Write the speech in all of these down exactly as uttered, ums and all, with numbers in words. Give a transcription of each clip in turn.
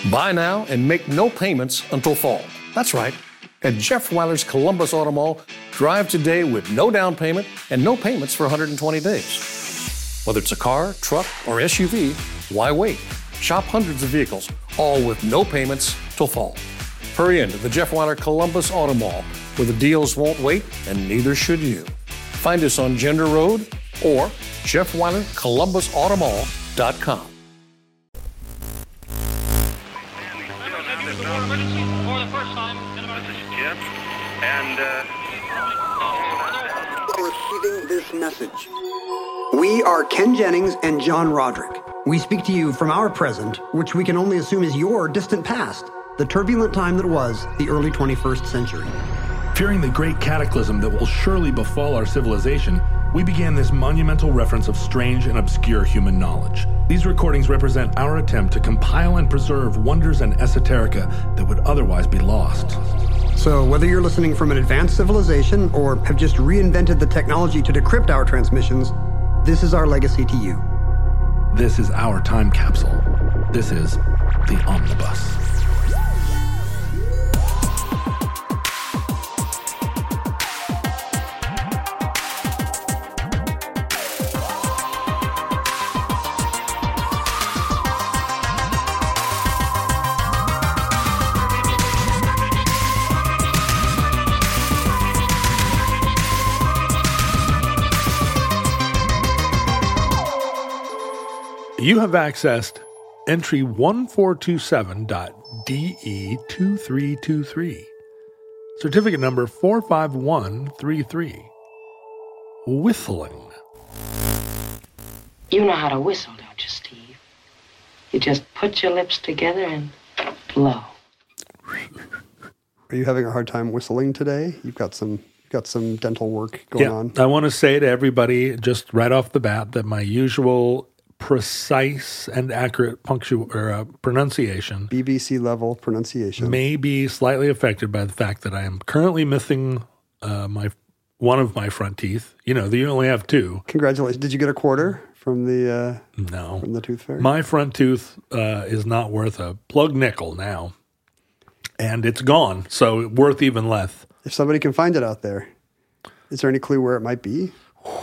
Buy now and make no payments until fall. That's right. At Jeff Weiler's Columbus Auto Mall, drive today with no down payment and no payments for one hundred twenty days. Whether it's a car, truck, or S U V, why wait? Shop hundreds of vehicles, all with no payments till fall. Hurry into the Jeff Weiler Columbus Auto Mall, where the deals won't wait and neither should you. Find us on Gender Road or Jeff Weiler Columbus Auto Mall dot com. This is Jim, and uh... receiving this message. We are Ken Jennings and John Roderick. We speak to you from our present, which we can only assume is your distant past, the turbulent time that was the early twenty-first century. Fearing the great cataclysm that will surely befall our civilization, we began this monumental reference of strange and obscure human knowledge. These recordings represent our attempt to compile and preserve wonders and esoterica that would otherwise be lost. So whether you're listening from an advanced civilization or have just reinvented the technology to decrypt our transmissions, this is our legacy to you. This is our time capsule. This is the Omnibus. You have accessed entry one four two seven dot D E two three two three, certificate number four five one three three. Whistling. You know how to whistle, don't you, Steve? You just put your lips together and blow. Are you having a hard time whistling today? You've got some you've got some dental work going yeah, on. I want to say to everybody, just right off the bat, that my usual precise and accurate punctu- or, uh, pronunciation B B C level pronunciation may be slightly affected by the fact that I am currently missing uh, my one of my front teeth. You know, you only have two. Congratulations! Did you get a quarter from the uh, no from the tooth fairy? My front tooth uh, is not worth a plug nickel now, and it's gone. So worth even less. If somebody can find it out there, is there any clue where it might be?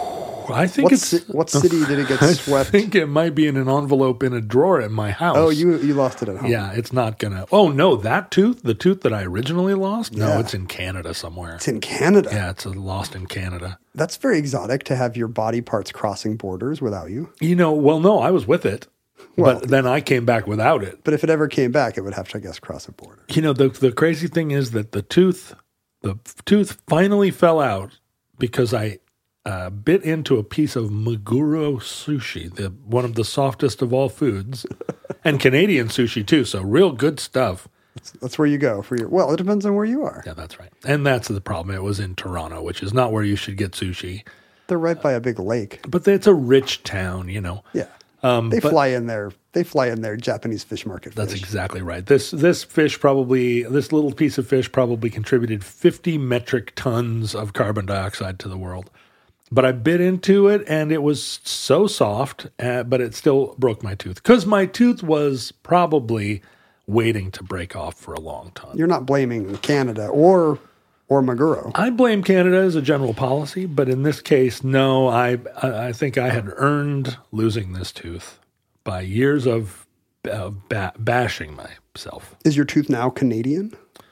I think what it's... Ci- what city did it get swept? I think it might be in an envelope in a drawer at my house. Oh, you you lost it at home. Yeah, it's not going to... Oh, no, that tooth, the tooth that I originally lost? Yeah. No, it's in Canada somewhere. It's in Canada? Yeah, it's lost in Canada. That's very exotic to have your body parts crossing borders without you. You know, well, no, I was with it. Well, but then I came back without it. But if it ever came back, it would have to, I guess, cross a border. You know, the the crazy thing is that the tooth, the tooth finally fell out because I... Uh, bit into a piece of Maguro sushi, the one of the softest of all foods, and Canadian sushi too. So real good stuff. That's, that's where you go for your. Well, it depends on where you are. Yeah, that's right. And that's the problem. It was in Toronto, which is not where you should get sushi. They're right by a big lake. But it's a rich town, you know. Yeah. Um, they but, fly in there. They fly in their Japanese fish market. That's fish. exactly right. This this fish probably this little piece of fish probably contributed fifty metric tons of carbon dioxide to the world. But I bit into it, and it was so soft, uh, but it still broke my tooth. Because my tooth was probably waiting to break off for a long time. You're not blaming Canada or or Maguro. I blame Canada as a general policy, but in this case, no. I I think I had earned losing this tooth by years of uh, ba- bashing myself. Is your tooth now Canadian?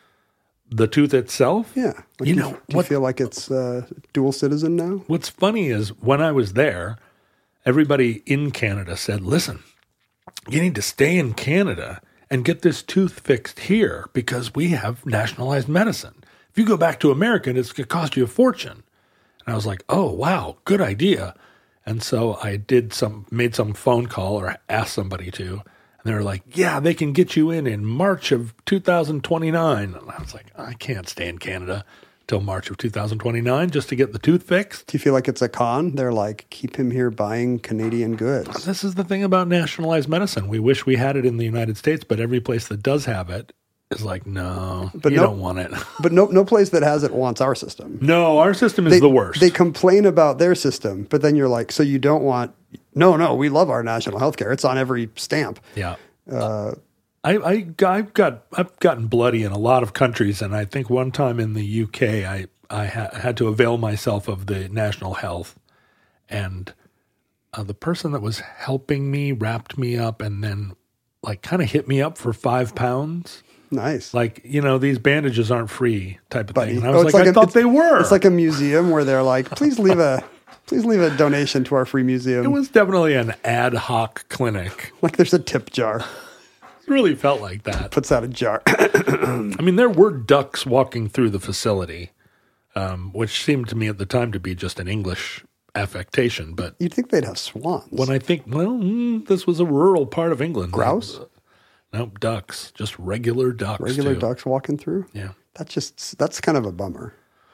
The tooth itself? Yeah. Like you do know, do you what, feel like it's uh, dual citizen now? What's funny is when I was there, everybody in Canada said, listen, you need to stay in Canada and get this tooth fixed here because we have nationalized medicine. If you go back to America, it's going to cost you a fortune. And I was like, oh, wow, good idea. And so I did some, made some phone call or asked somebody to. And they were like, yeah, they can get you in in March of two thousand twenty-nine. And I was like, I can't stay in Canada till March of two thousand twenty-nine just to get the tooth fixed. Do you feel like it's a con? They're like, keep him here buying Canadian goods. This is the thing about nationalized medicine. We wish we had it in the United States, but every place that does have it is like, no, but you no, don't want it. But no no place that has it wants our system. No, our system is they, the worst. They complain about their system, but then you're like, so you don't want... No, no, we love our national health care. It's on every stamp. Yeah. Uh, I, I, I've got I've gotten bloody in a lot of countries, and I think one time in the U K, I I ha- had to avail myself of the national health, and uh, the person that was helping me wrapped me up, and then like kind of hit me up for five pounds. Nice. Like, you know, these bandages aren't free type of Buddy. thing. And I Oh, was it's like, like I a- thought it's- they were. It's like a museum where they're like, please leave a please leave a donation to our free museum. it was definitely an ad hoc clinic. like there's a tip jar. It really felt like that. Puts out a jar. I mean, there were ducks walking through the facility, um, which seemed to me at the time to be just an English affectation. But You'd think they'd have swans. when I think, well, mm, this was a rural part of England. Grouse? Nope, ducks. Just regular ducks. Regular too. ducks walking through? Yeah. That's just that's kind of a bummer.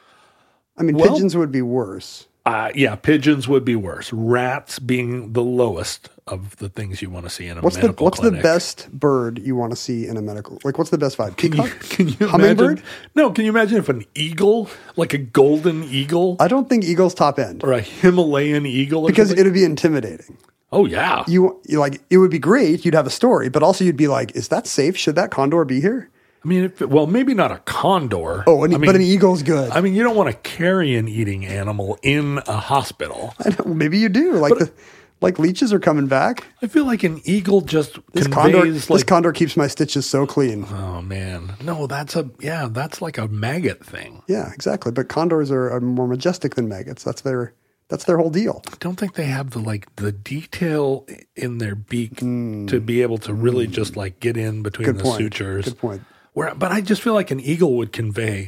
I mean, Well- pigeons would be worse. Uh, yeah, pigeons would be worse. Rats being the lowest of the things you want to see in a What's the medical what's clinic. the best bird you want to see in a medical? Like, what's the best vibe? Can you, Peacock? can you Hummingbird? imagine? No, can you imagine if an eagle, like a golden eagle, I don't think eagles top end or a Himalayan eagle, or because something? it'd be intimidating. oh yeah, You, you like it would be great. You'd have a story, but also you'd be like, is that safe? Should that condor be here? I mean, if, well, maybe not a condor. Oh, an, I mean, but an eagle's good. I mean, you don't want to carry an eating animal in a hospital. I know, maybe you do. Like the like leeches are coming back. I feel like an eagle just This conveys condor, like, this condor keeps my stitches so clean. oh man, no, that's a yeah, that's like a maggot thing. Yeah, exactly. But condors are, are more majestic than maggots. That's their that's their whole deal. I don't think they have the like the detail in their beak to be able to really just like get in between Good the point. sutures. Good point. Where, but I just feel like an eagle would convey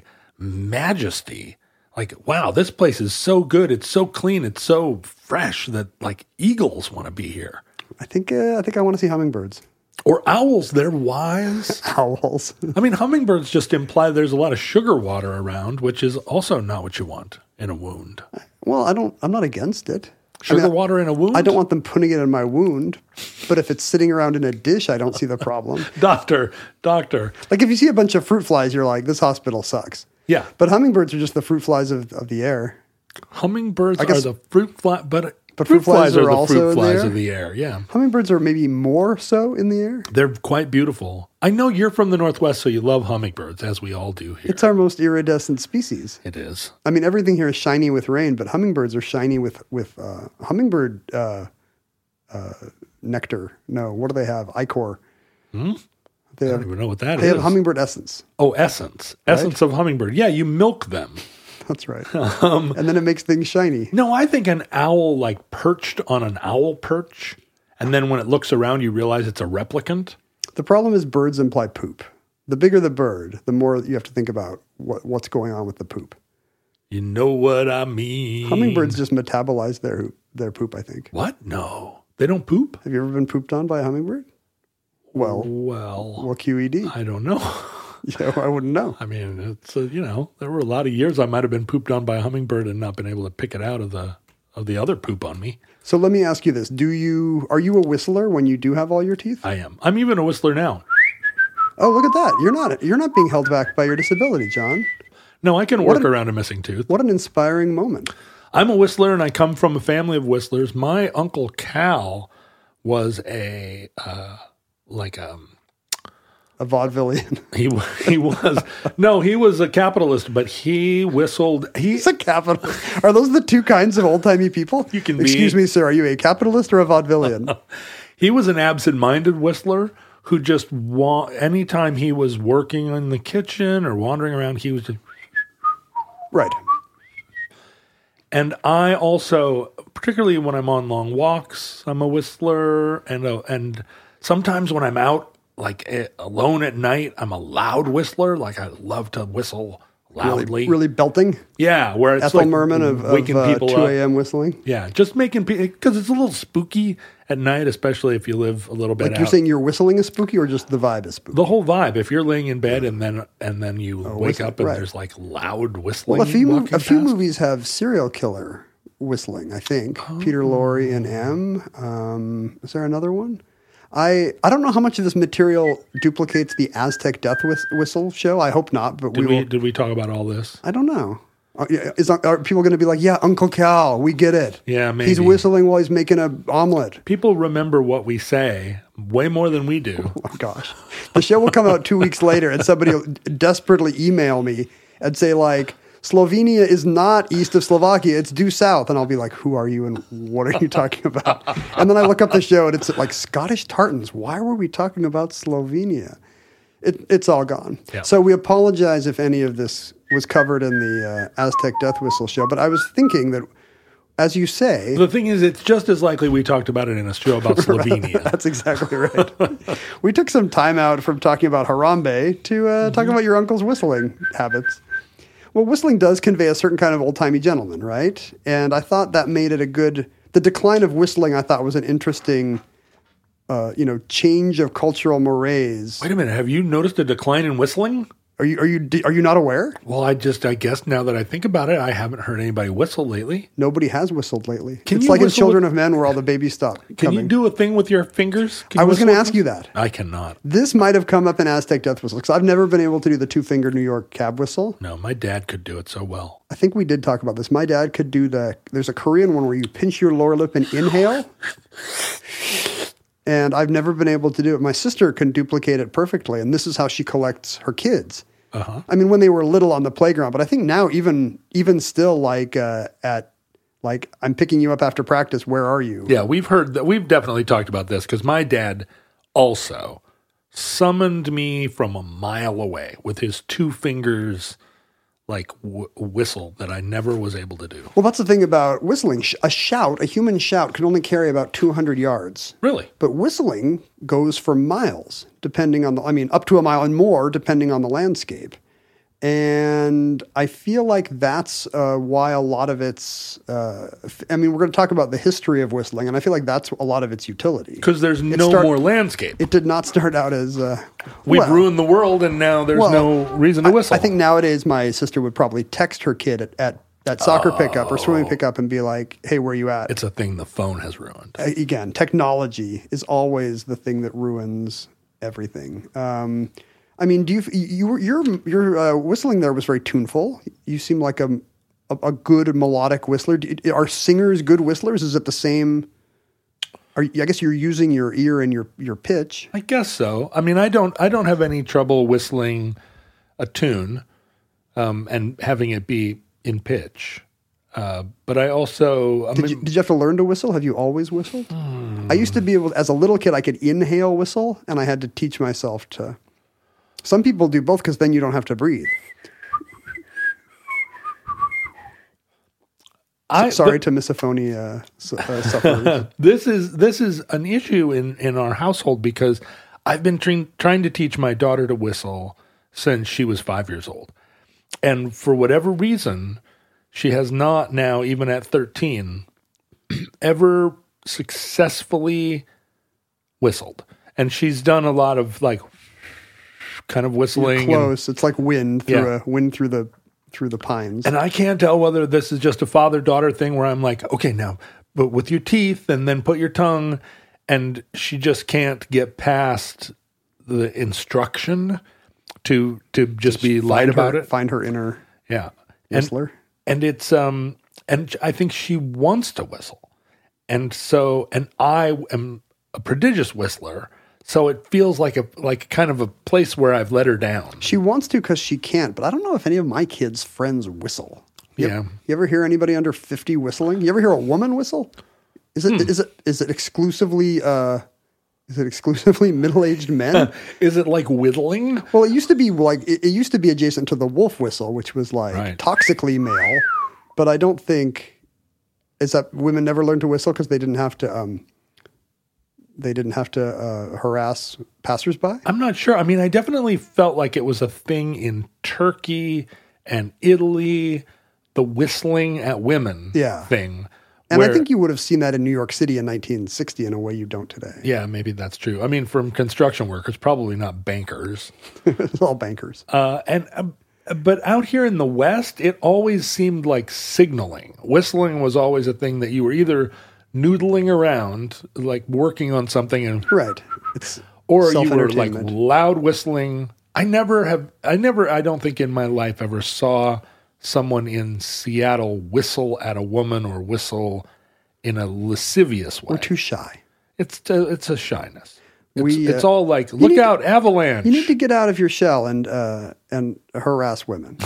majesty. Like, wow, this place is so good. It's so clean. It's so fresh that like eagles want to be here. I think uh, I think I want to see hummingbirds. Or owls, they're wise. Owls. I mean, hummingbirds just imply there's a lot of sugar water around, which is also not what you want in a wound. Well, I don't I'm not against it. Sugar I mean, water in a wound? I don't want them putting it in my wound, but if it's sitting around in a dish, I don't see the problem. Doctor, doctor. Like if you see a bunch of fruit flies, you're like, this hospital sucks. Yeah. But hummingbirds are just the fruit flies of, of the air. Hummingbirds I guess- are the fruit fly, but, But fruit flies, are, the also fruit in the flies air? of the air. Yeah. Hummingbirds are maybe more so in the air. They're quite beautiful. I know you're from the Northwest, so you love hummingbirds, as we all do here. It's our most iridescent species. It is. I mean, everything here is shiny with rain, but hummingbirds are shiny with with uh, hummingbird uh, uh, nectar. No, what do they have? Ichor. Hmm? They I have don't even know what that they is. have hummingbird essence. oh, essence. Essence of hummingbird. Yeah, you milk them. That's right. Um, and then it makes things shiny. No, I think an owl like perched on an owl perch, and then when it looks around, you realize it's a replicant. The problem is birds imply poop. The bigger the bird, the more you have to think about what, what's going on with the poop. You know what I mean? Hummingbirds just metabolize their their poop, I think. What? No, they don't poop. Have you ever been pooped on by a hummingbird? Well, Well, well, Q E D. I don't know. Yeah, I wouldn't know. I mean, it's uh, you know, there were a lot of years I might have been pooped on by a hummingbird and not been able to pick it out of the of the other poop on me. So let me ask you this: Do you are you a whistler when you do have all your teeth? I am. I'm even a whistler now. Oh, look at that! You're not you're not being held back by your disability, John. No, I can What work an- around a missing tooth. What an inspiring moment! I'm a whistler, and I come from a family of whistlers. My uncle Cal was a uh, like a A vaudevillian. he he was no he was a capitalist, but he whistled. He It's a capitalist. Are those the two kinds of old timey people? You can be- Excuse me, sir. Are you a capitalist or a vaudevillian? he was an absent-minded whistler who just wa- anytime he was working in the kitchen or wandering around, he was just. Right. And I also, particularly when I'm on long walks, I'm a whistler, and uh, and sometimes when I'm out like eh, alone at night, I'm a loud whistler. Like I love to whistle loudly. Really, really belting. Yeah, where it's Ethel like Merman of, of waking uh, people two up. a.m. whistling. Yeah, just making people because it's a little spooky at night, especially if you live a little bit Like out. you're saying, your whistling is spooky, or just the vibe is spooky. The whole vibe. If you're laying in bed and then and then you Oh, wake whistle, up and right. there's like loud whistling. Well, a few walking a few past. movies have serial killer whistling. I think Oh. Peter Lorre and M. Um, is there another one? I I don't know how much of this material duplicates the Aztec Death Whis- Whistle show. I hope not, but Did we we will. did we talk about all this? I don't know. Are, yeah, is, are people going to be like, yeah, Uncle Cal, we get it. Yeah, He's maybe. whistling while he's making an omelet. People remember what we say way more than we do. Oh, gosh. The show will come out two weeks later, and somebody will desperately email me and say, like, Slovenia is not east of Slovakia, it's due south. And I'll be like, who are you and what are you talking about? And then I look up the show and it's like, Scottish tartans, why were we talking about Slovenia? It, it's all gone. Yeah. So we apologize if any of this was covered in the uh, Aztec Death Whistle show. But I was thinking that, as you say... The thing is, it's just as likely we talked about it in a show about Slovenia. That's exactly right. We took some time out from talking about Harambe to uh, mm-hmm. talk about your uncle's whistling habits. Well, whistling does convey a certain kind of old-timey gentleman, right? And I thought that made it a good... The decline of whistling, I thought, was an interesting, uh, you know, change of cultural mores. Wait a minute. Have you noticed a decline in whistling? Are you are you are you not aware? Well, I just I guess now that I think about it, I haven't heard anybody whistle lately. Nobody has whistled lately. Can it's you like in whistle Children with- of Men where all the babies stop Can coming. you do a thing with your fingers? Can I you was whistle going to with ask them? you that. I cannot. This might have come up in Aztec Death Whistle because I've never been able to do the two-finger New York cab whistle. No, my dad could do it so well. I think we did talk about this. My dad could do the, there's a Korean one where you pinch your lower lip and inhale. And I've never been able to do it. My sister can duplicate it perfectly. And this is how she collects her kids. Uh-huh. I mean, when they were little on the playground, but I think now even, even still like uh, at, like, I'm picking you up after practice. Where are you? Yeah, we've heard that. We've definitely talked about this because my dad also summoned me from a mile away with his two fingers, like w- whistle that I never was able to do. Well, that's the thing about whistling. Sh- A shout, a human shout, can only carry about two hundred yards. Really? But whistling goes for miles, depending on the, I mean, up to a mile and more, depending on the landscape. And I feel like that's uh, why a lot of its, uh, f- I mean, we're going to talk about the history of whistling, and I feel like that's a lot of its utility. Because there's It no start- more landscape. It did not start out as, uh, We've well, ruined the world, and now there's well, no reason to whistle. I think nowadays my sister would probably text her kid at, at, at soccer pickup or swimming pickup and be like, hey, where you at? it's a thing the phone has ruined. Uh, again, technology is always the thing that ruins everything. Um, I mean, do you you your your uh, whistling there was very tuneful. You seem like a a, a good melodic whistler. Do you, are singers good whistlers? Is it the same? Are you, I guess you're using your ear and your your pitch. I guess so. I mean, I don't I don't have any trouble whistling a tune um, and having it be in pitch. Uh, but I also I Did mean, you, did you have to learn to whistle? Have you always whistled? I used to be able, as a little kid, I could inhale whistle, and I had to teach myself to. Some people do both because then you don't have to breathe. I, Sorry to misophonia uh, su- uh, sufferers. this is this is an issue in, in our household because I've been tra- trying to teach my daughter to whistle since she was five years old, and for whatever reason, she has not now, even at thirteen, ever successfully whistled. And she's done a lot of like kind of whistling. and- Close. It's like wind through Yeah. a wind through the through the pines. And I can't tell whether this is just a father-daughter thing where I'm like, okay, now, but with your teeth and then put your tongue. And she just can't get past the instruction to to just be light Find about her, it. Find her inner Yeah. And, whistler. and it's, um, and I think she wants to whistle. And so, and I am a prodigious whistler. So it feels like a, like kind of a place where I've let her down. She wants to because she can't, but I don't know if any of my kids' friends whistle. You Yeah. ever, you ever hear anybody under fifty whistling? You ever hear a woman whistle? Is it Hmm. is it is it exclusively uh, is it exclusively middle-aged men? Is it like whittling? Well, it used to be like it, it used to be adjacent to the wolf whistle, which was like Right. toxically male. But I don't think is that women never learned to whistle because they didn't have to um, they didn't have to uh, harass passersby. I'm not sure. I mean, I definitely felt like it was a thing in Turkey and Italy, the whistling at women Yeah. thing. And I where- think you would have seen that in New York City in nineteen sixty in a way you don't today. yeah, maybe that's true. I mean, from construction workers, probably not bankers. It's all bankers. Uh, and uh, but out here in the West, it always seemed like signaling. Whistling was always a thing that you were either noodling around, like working on something, and Right. It's or you were like self-entertainment. loud whistling. I never have, I never, I don't think in my life ever saw someone in Seattle whistle at a woman or whistle in a lascivious way. We're too shy. It's a, it's a shyness. It's, We, it's uh, all like, look need to- out, avalanche. You need to get out of your shell and uh, and harass women.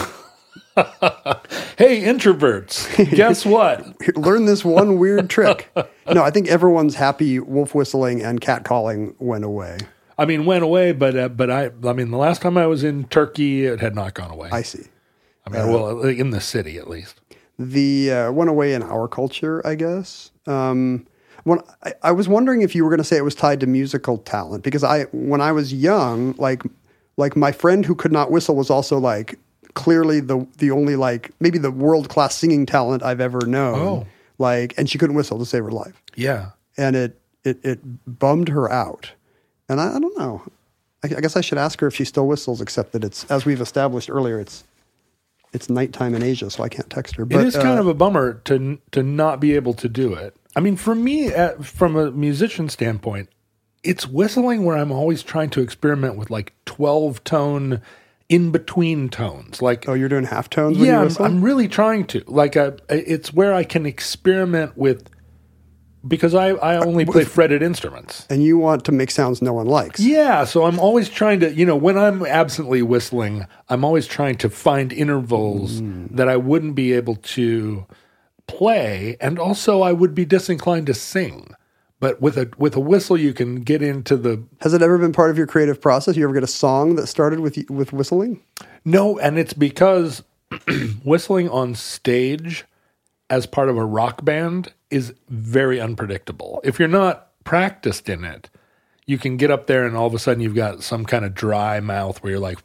Hey, introverts, guess what? Learn this one weird trick. No, I think everyone's happy wolf whistling and cat calling went away. I mean, went away, but uh, but I I mean, the last time I was in Turkey, it had not gone away. I see. I mean, well, in the city at least. The uh, went away in our culture, I guess. Um, when I, I was wondering if you were going to say it was tied to musical talent, because I, when I was young, like like my friend who could not whistle was also like clearly the the only like maybe the world class singing talent I've ever known. Oh. Like, and she couldn't whistle to save her life, Yeah. and it it it bummed her out. And I, I don't know. I, I guess I should ask her if she still whistles, except that it's, as we've established earlier, it's it's nighttime in Asia, so I can't text her. But it is kind uh, of a bummer to to not be able to do it. I mean, for me, uh, from a musician standpoint, it's whistling where I'm always trying to experiment with like twelve tone in between tones. Like, oh, you're doing half tones when yeah, you I'm, whistle? I'm really trying to. Like, uh, it's where I can experiment with, because I, I only play fretted instruments. And you want to make sounds no one likes. Yeah, so I'm always trying to, you know, when I'm absently whistling, I'm always trying to find intervals Mm. that I wouldn't be able to play, and also I would be disinclined to sing. But with a with a whistle, you can get into the Has it ever been part of your creative process? You ever get a song that started with with whistling? no, and it's because whistling on stage as part of a rock band is very unpredictable. If you're not practiced in it, you can get up there and all of a sudden you've got some kind of dry mouth where you're like,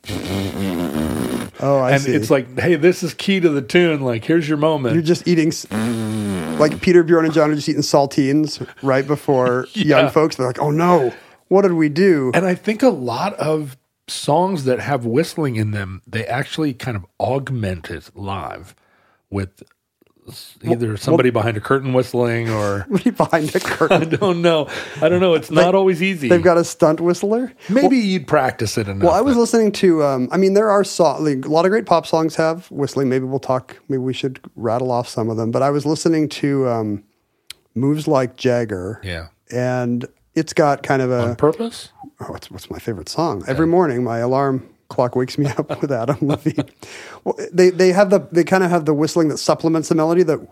Oh, I and see. it's like, hey, this is key to the tune. Like, here's your moment. You're just eating, s- like Peter, Bjorn, and John are just eating saltines right before Yeah. young folks. They're like, oh no, what did we do? And I think a lot of songs that have whistling in them, they actually kind of augment it live with either somebody behind a curtain whistling or Somebody behind the I curtain. don't know. I don't know. It's not always easy. They've got a stunt whistler. Maybe you'd practice it enough. Well, I was but- listening to. Um, I mean, there are so, like, a lot of great pop songs have whistling. Maybe we'll talk. Maybe we should rattle off some of them. But I was listening to um, "Moves Like Jagger." Yeah. and it's got kind of a. on purpose. Oh, it's, what's my favorite song? Every morning, my alarm clock wakes me up with Adam Levine. Well, they they have the they kind of have the whistling that supplements the melody that,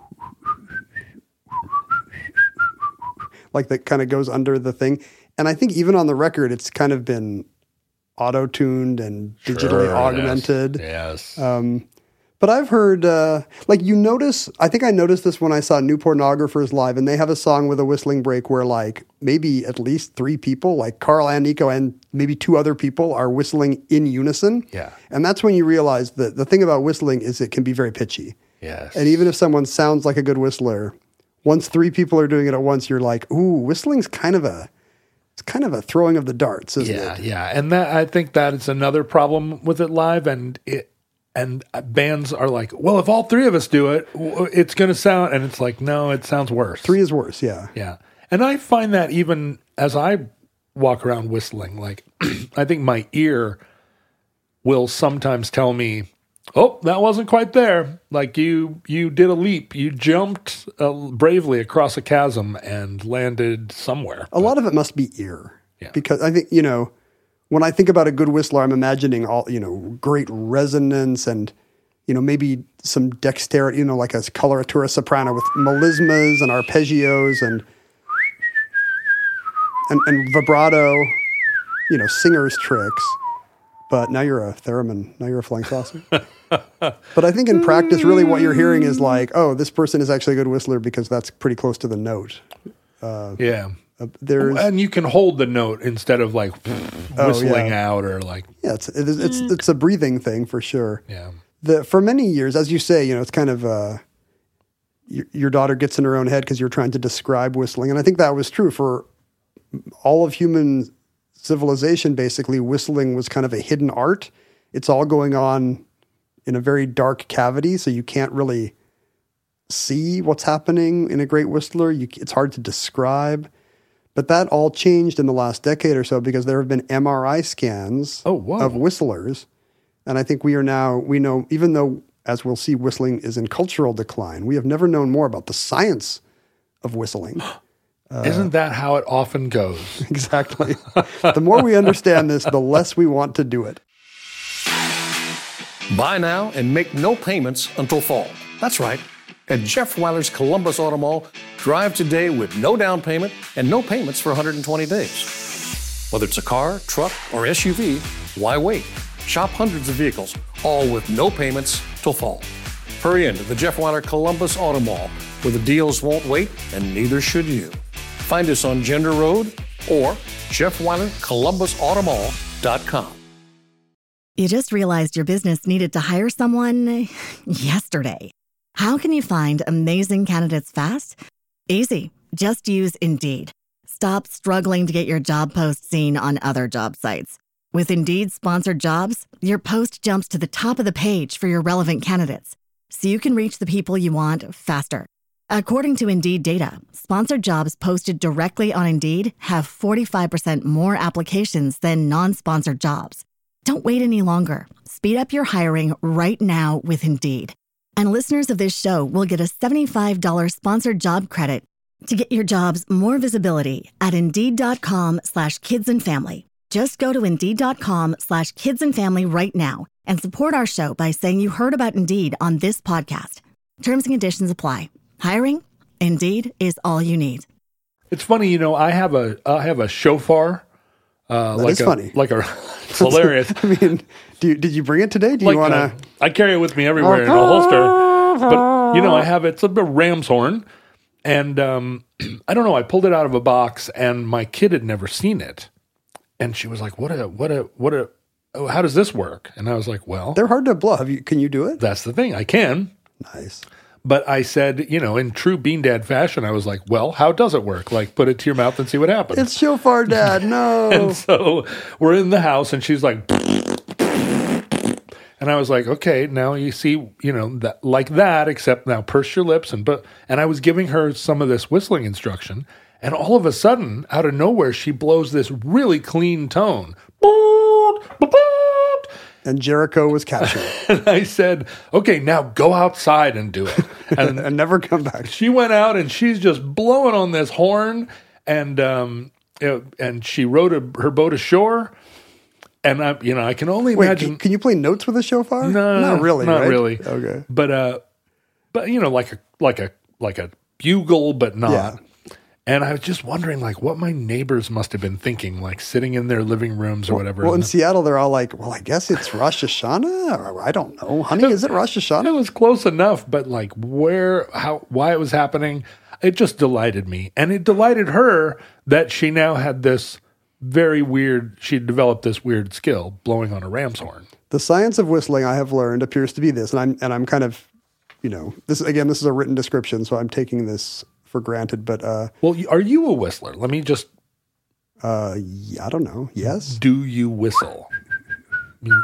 like that kind of goes under the thing. And I think even on the record, it's kind of been auto tuned and digitally Sure, augmented. Yes. yes. Um, but I've heard, uh, like you notice, I think I noticed this when I saw New Pornographers live, and they have a song with a whistling break where like maybe at least three people, like Carl and Nico and maybe two other people are whistling in unison. Yeah. And that's when you realize that the thing about whistling is it can be very pitchy. yes. And even if someone sounds like a good whistler, once three people are doing it at once, you're like, ooh, whistling's kind of a, it's kind of a throwing of the darts, isn't yeah, it? yeah, and that I think that is another problem with it live, and it and bands are like, well, if all three of us do it, w- it's going to sound, and it's like, no, it sounds worse. Three is worse, yeah. yeah, and I find that even as I walk around whistling, like I think my ear will sometimes tell me, oh, that wasn't quite there. Like you, you did a leap, you jumped uh, bravely across a chasm and landed somewhere. A lot of it must be ear. Yeah. Because I think, you know, when I think about a good whistler, I'm imagining all, you know, great resonance and, you know, maybe some dexterity, you know, like a coloratura soprano with melismas and arpeggios and, and, and vibrato, you know, singer's tricks. But now you're a theremin. Now you're a flying saucer. But I think in practice, really what you're hearing is like, oh, this person is actually a good whistler because that's pretty close to the note. Yeah. Uh, there's, And you can hold the note instead of like whistling yeah. out or like, yeah, it's, it is, it's, it's a breathing thing for sure. yeah. The, for many years, as you say, you know, it's kind of, uh, your, your daughter gets in her own head because you're trying to describe whistling. And I think that was true for all of human civilization. Basically, whistling was kind of a hidden art. It's all going on in a very dark cavity, so you can't really see what's happening in a great whistler. You, it's hard to describe. But that all changed in the last decade or so because there have been M R I scans Oh, whoa. of whistlers. And I think we are now, we know, even though, as we'll see, whistling is in cultural decline, we have never known more about the science of whistling. Isn't that how it often goes? Exactly. The more we understand this, the less we want to do it. Buy now and make no payments until fall. That's right. At Jeff Weiler's Columbus Auto Mall, drive today with no down payment and no payments for one hundred twenty days. Whether it's a car, truck, or S U V, why wait? Shop hundreds of vehicles, all with no payments till fall. Hurry into the Jeff Weiler Columbus Auto Mall, where the deals won't wait and neither should you. Find us on Gender Road or Jeff Weiler Columbus Auto Mall dot com. You just realized your business needed to hire someone yesterday. How can you find amazing candidates fast? Easy. Just use Indeed. Stop struggling to get your job post seen on other job sites. With Indeed sponsored jobs, your post jumps to the top of the page for your relevant candidates, so you can reach the people you want faster. According to Indeed data, sponsored jobs posted directly on Indeed have forty-five percent more applications than non-sponsored jobs. Don't wait any longer. Speed up your hiring right now with Indeed. And listeners of this show will get a seventy-five dollars sponsored job credit to get your jobs more visibility at Indeed.com slash kids and family. Just go to Indeed.com slash kids and family right now and support our show by saying you heard about Indeed on this podcast. Terms and conditions apply. Hiring? Indeed is all you need. It's funny, you know, I have a I have a shofar. Uh, That like is a, funny. Like a, it's hilarious. I mean, do you, did you bring it today? Do Like, you want uh, to? I carry it with me everywhere in a holster. But, you know, I have it. It's a bit of ram's horn. And um, I don't know. I pulled it out of a box and my kid had never seen it. And she was like, what a, what a, what a, oh, how does this work? And I was like, well, They're hard to blow. Have you? Can you do it? that's the thing. I can. Nice. But I said, you know, in true Bean Dad fashion, I was like, well, how does it work? Like, put it to your mouth and see what happens. It's shofar, Dad. No. And so we're in the house and she's like, and I was like, okay, now you see, you know, that like that, except now purse your lips. And, but, and I was giving her some of this whistling instruction. And all of a sudden, out of nowhere, she blows this really clean tone. And Jericho was captured. And I said, okay, now go outside and do it. And, And never come back. she went out and she's just blowing on this horn. And um, it- and she rowed a, her boat ashore. And I, you know, I can only Wait, imagine. can, can you play notes with a shofar? No, not really. not right? really. Okay. But uh, but you know, like a like a like a bugle, but not. Yeah. And I was just wondering, like, what my neighbors must have been thinking, like sitting in their living rooms or whatever. Well, in And Seattle, they're all like, "Well, I guess it's Rosh Hashanah, or I don't know, honey. Is it Rosh it Hashanah?" was close enough, but like where, how, why it was happening, it just delighted me, and it delighted her that she now had this very weird. She developed this weird skill, blowing on a ram's horn. The science of whistling, I have learned, appears to be this, and I'm and I'm kind of, you know, this again. This is a written description, so I'm taking this for granted. But uh, Well, y- are you a whistler? Let me just. uh, yeah, I don't know. Yes, Do you whistle? I mean-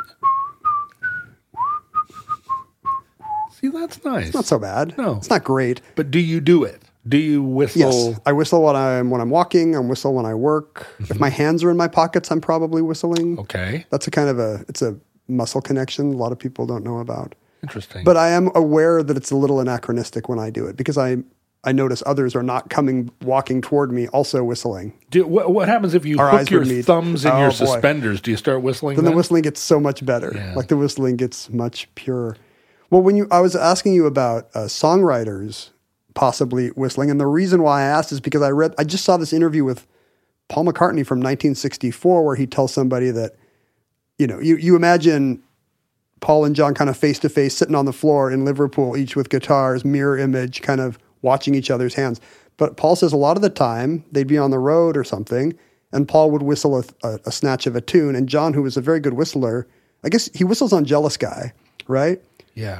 See, that's nice. not so bad. No. it's not great. But do you do it? Do you whistle? Yes, I whistle when I'm when I'm walking. I whistle when I work. If my hands are in my pockets, I'm probably whistling. Okay. That's a kind of a it's a muscle connection a lot of people don't know about. Interesting. But I am aware that it's a little anachronistic when I do it because I I notice others are not coming walking toward me also whistling. do, what, what happens if you Our hook eyes your would meet. thumbs in Oh, your boy. suspenders? Do you start whistling Then then? the whistling gets so much better. Yeah. Like the whistling gets much purer. Well, when you I was asking you about uh, songwriters possibly whistling, and the reason why I asked is because I read I just saw this interview with Paul McCartney from nineteen sixty-four where he tells somebody that, you know, you, you imagine Paul and John kind of face to face sitting on the floor in Liverpool, each with guitars, mirror image, kind of watching each other's hands. But Paul says a lot of the time they'd be on the road or something, and Paul would whistle a, a, a snatch of a tune, and John, who was a very good whistler, I guess he whistles on Jealous Guy, right? Yeah.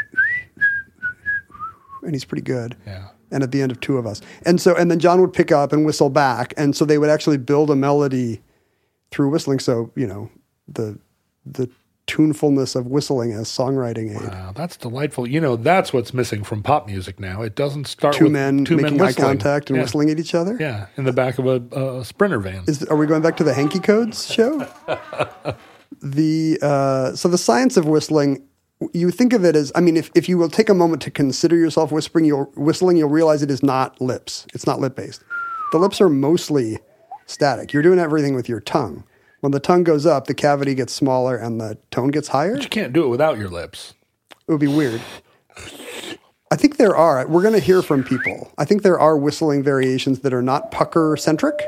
And he's pretty good. Yeah. And at the end of Two of Us. And so, and then John would pick up and whistle back. And so they would actually build a melody through whistling. So, you know, the, the tunefulness of whistling as songwriting aid. Wow, that's delightful. You know, that's what's missing from pop music now. It doesn't start Two with men two making men eye whistling. contact and yeah. whistling at each other. Yeah, in the back of a, a Sprinter van. Is, are we going back to the Hanky Codes show? the, uh, so the science of whistling, you think of it as, I mean, if, if you will take a moment to consider yourself whispering, you'll, whistling, you'll realize it is not lips. It's not lip-based. The lips are mostly static. You're doing everything with your tongue. When the tongue goes up, the cavity gets smaller and the tone gets higher. But you can't do it without your lips. It would be weird. I think there are. We're going to hear from people. I think there are whistling variations that are not pucker-centric,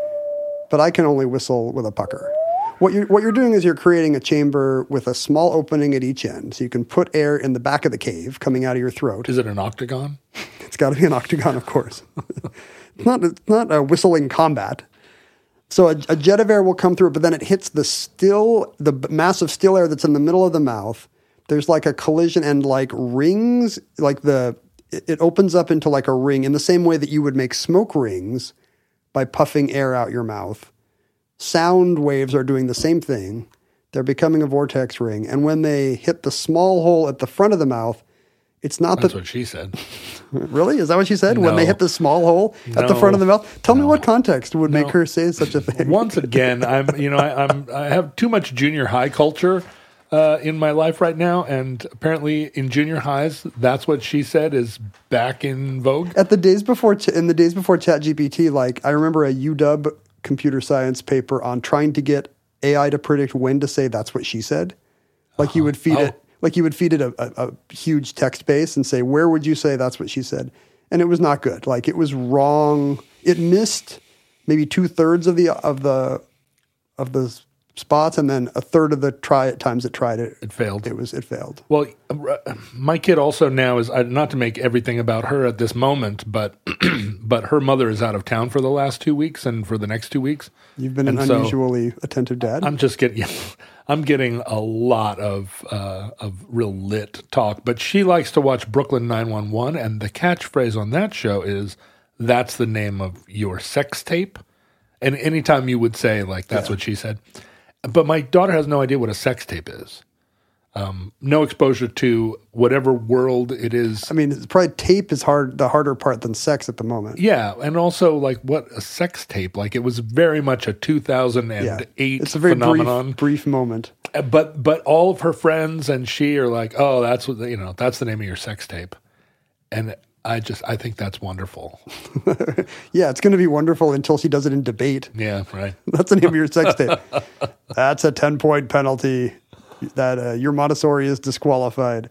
but I can only whistle with a pucker. What you're, what you're doing is you're creating a chamber with a small opening at each end, so you can put air in the back of the cave coming out of your throat. Is it an octagon? It's got to be an octagon, of course. It's not, it's not a whistling combat. So a, a jet of air will come through it, but then it hits the still, the mass of still air that's in the middle of the mouth. There's like a collision and like rings, like the, it, it opens up into like a ring in the same way that you would make smoke rings by puffing air out your mouth. Sound waves are doing the same thing. They're becoming a vortex ring. And when they hit the small hole at the front of the mouth, it's not That's that... what she said. Really? Is that what she said? No. When they hit the small hole at the No. front of the mouth? Tell me No. what context would make No. her say such a thing. Once again, I'm you know I, I'm I have too much junior high culture uh, in my life right now, and apparently in junior highs, that's what she said is back in vogue. At the days before, ch- in the days before ChatGPT, like I remember a U W computer science paper on trying to get A I to predict when to say that's what she said. Like you would feed Oh. it, like you would feed it a, a, a huge text base and say, where would you say that's what she said? And it was not good. Like it was wrong. It missed maybe two thirds of the of the of the spots, and then a third of the try times it tried it, It failed. It was it failed. Well, uh, my kid also now is uh, not to make everything about her at this moment, but but her mother is out of town for the last two weeks and for the next two weeks. You've been an And so unusually attentive dad. I'm just getting, I'm getting a lot of uh, of real lit talk. But she likes to watch Brooklyn nine one one, and the catchphrase on that show is, "That's the name of your sex tape." And anytime you would say like, "That's Yeah. what she said," but my daughter has no idea what a sex tape is. Um, no exposure to whatever world it is. I mean, it's probably tape is hard, the harder part than sex at the moment. Yeah, and also like what a sex tape. Like it was very much a two thousand eight It's a very phenomenon. brief, brief moment. But but all of her friends and she are like, oh, that's what you know, that's the name of your sex tape, and I just I think that's wonderful. Yeah, it's going to be wonderful until she does it in debate. Yeah, right. That's the name of your sex tape. That's a ten point penalty. That uh, your Montessori is disqualified.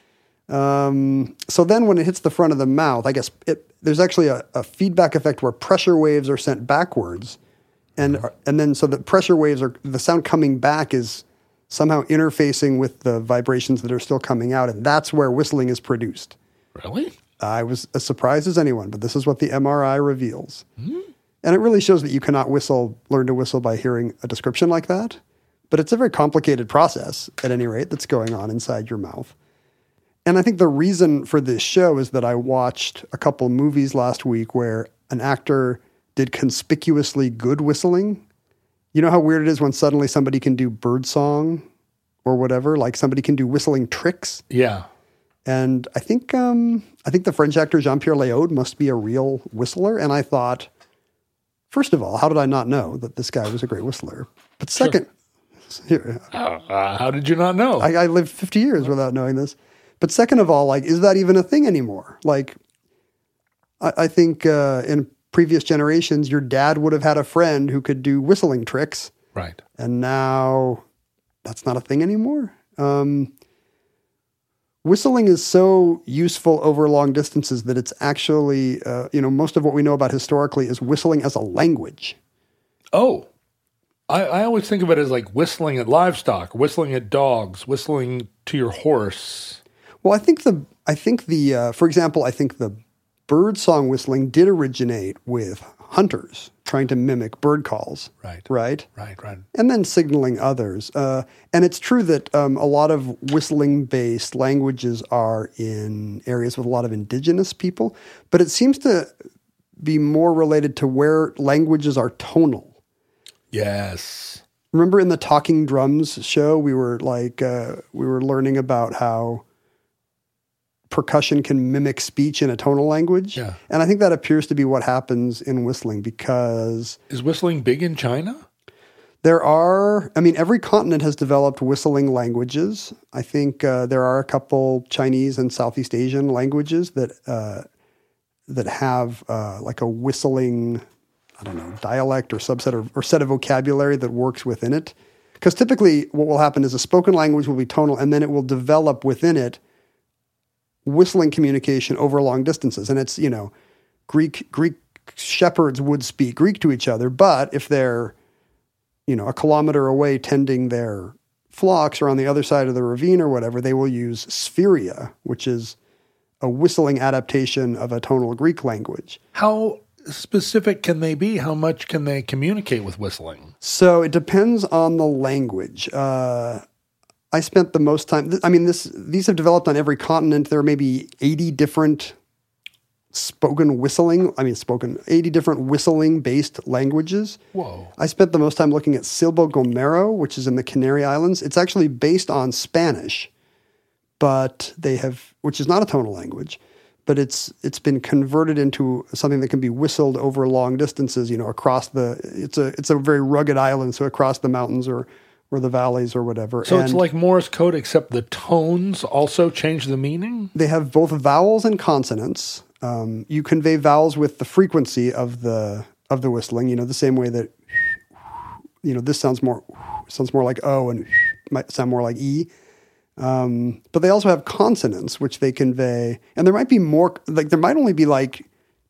Um, so then, when it hits the front of the mouth, I guess it, there's actually a, a feedback effect where pressure waves are sent backwards, and and then so the pressure waves are the sound coming back is somehow interfacing with the vibrations that are still coming out, and that's where whistling is produced. Really? I was as surprised as anyone, but this is what the M R I reveals. Mm-hmm. And it really shows that you cannot whistle, learn to whistle by hearing a description like that. But it's a very complicated process, at any rate, that's going on inside your mouth. And I think the reason for this show is that I watched a couple movies last week where an actor did conspicuously good whistling. You know how weird it is when suddenly somebody can do birdsong or whatever? Like somebody can do whistling tricks. Yeah. And I think um, I think the French actor Jean-Pierre Léaud must be a real whistler. And I thought, first of all, how did I not know that this guy was a great whistler? But second, here, Uh, how did you not know? I, I lived fifty years without knowing this. But second of all, like, is that even a thing anymore? Like, I, I think uh, in previous generations, your dad would have had a friend who could do whistling tricks. Right. And now that's not a thing anymore. Um, whistling is so useful over long distances that it's actually, uh, you know, most of what we know about historically is whistling as a language. Oh, I, I always think of it as like whistling at livestock, whistling at dogs, whistling to your horse. Well, I think the, I think the, uh, for example, I think the bird song whistling did originate with hunters trying to mimic bird calls. Right. Right. Right, right. And then signaling others. Uh, and it's true that um, a lot of whistling-based languages are in areas with a lot of indigenous people, but it seems to be more related to where languages are tonal. Yes. Remember in the Talking Drums show, we were like, uh, we were learning about how percussion can mimic speech in a tonal language. Yeah. And I think that appears to be what happens in whistling because Is whistling big in China? there are, I mean, every continent has developed whistling languages. I think uh, there are a couple Chinese and Southeast Asian languages that uh, that have uh, like a whistling I don't know, dialect or subset or, or set of vocabulary that works within it. Because typically what will happen is a spoken language will be tonal, and then it will develop within it whistling communication over long distances. And it's, you know, Greek Greek shepherds would speak Greek to each other, but if they're, you know, a kilometer away tending their flocks or on the other side of the ravine or whatever, they will use spheria, which is a whistling adaptation of a tonal Greek language. How specific can they be? How much can they communicate with whistling? So it depends on the language. Uh, I spent the most time, I mean, this these have developed on every continent. There are maybe eighty different spoken whistling, I mean spoken, eighty different whistling-based languages. Whoa. I spent the most time looking at Silbo Gomero, which is in the Canary Islands. It's actually based on Spanish, but they have, which is not a tonal language, but it's it's been converted into something that can be whistled over long distances, you know, across the, it's a it's a very rugged island, so across the mountains or or the valleys or whatever. So and it's like Morse code, except the tones also change the meaning? They have both vowels and consonants. Um, you convey vowels with the frequency of the of the whistling, you know, the same way that, you know, this sounds more sounds more like O and might sound more like E. Um, but they also have consonants, which they convey, and there might be more, like there might only be like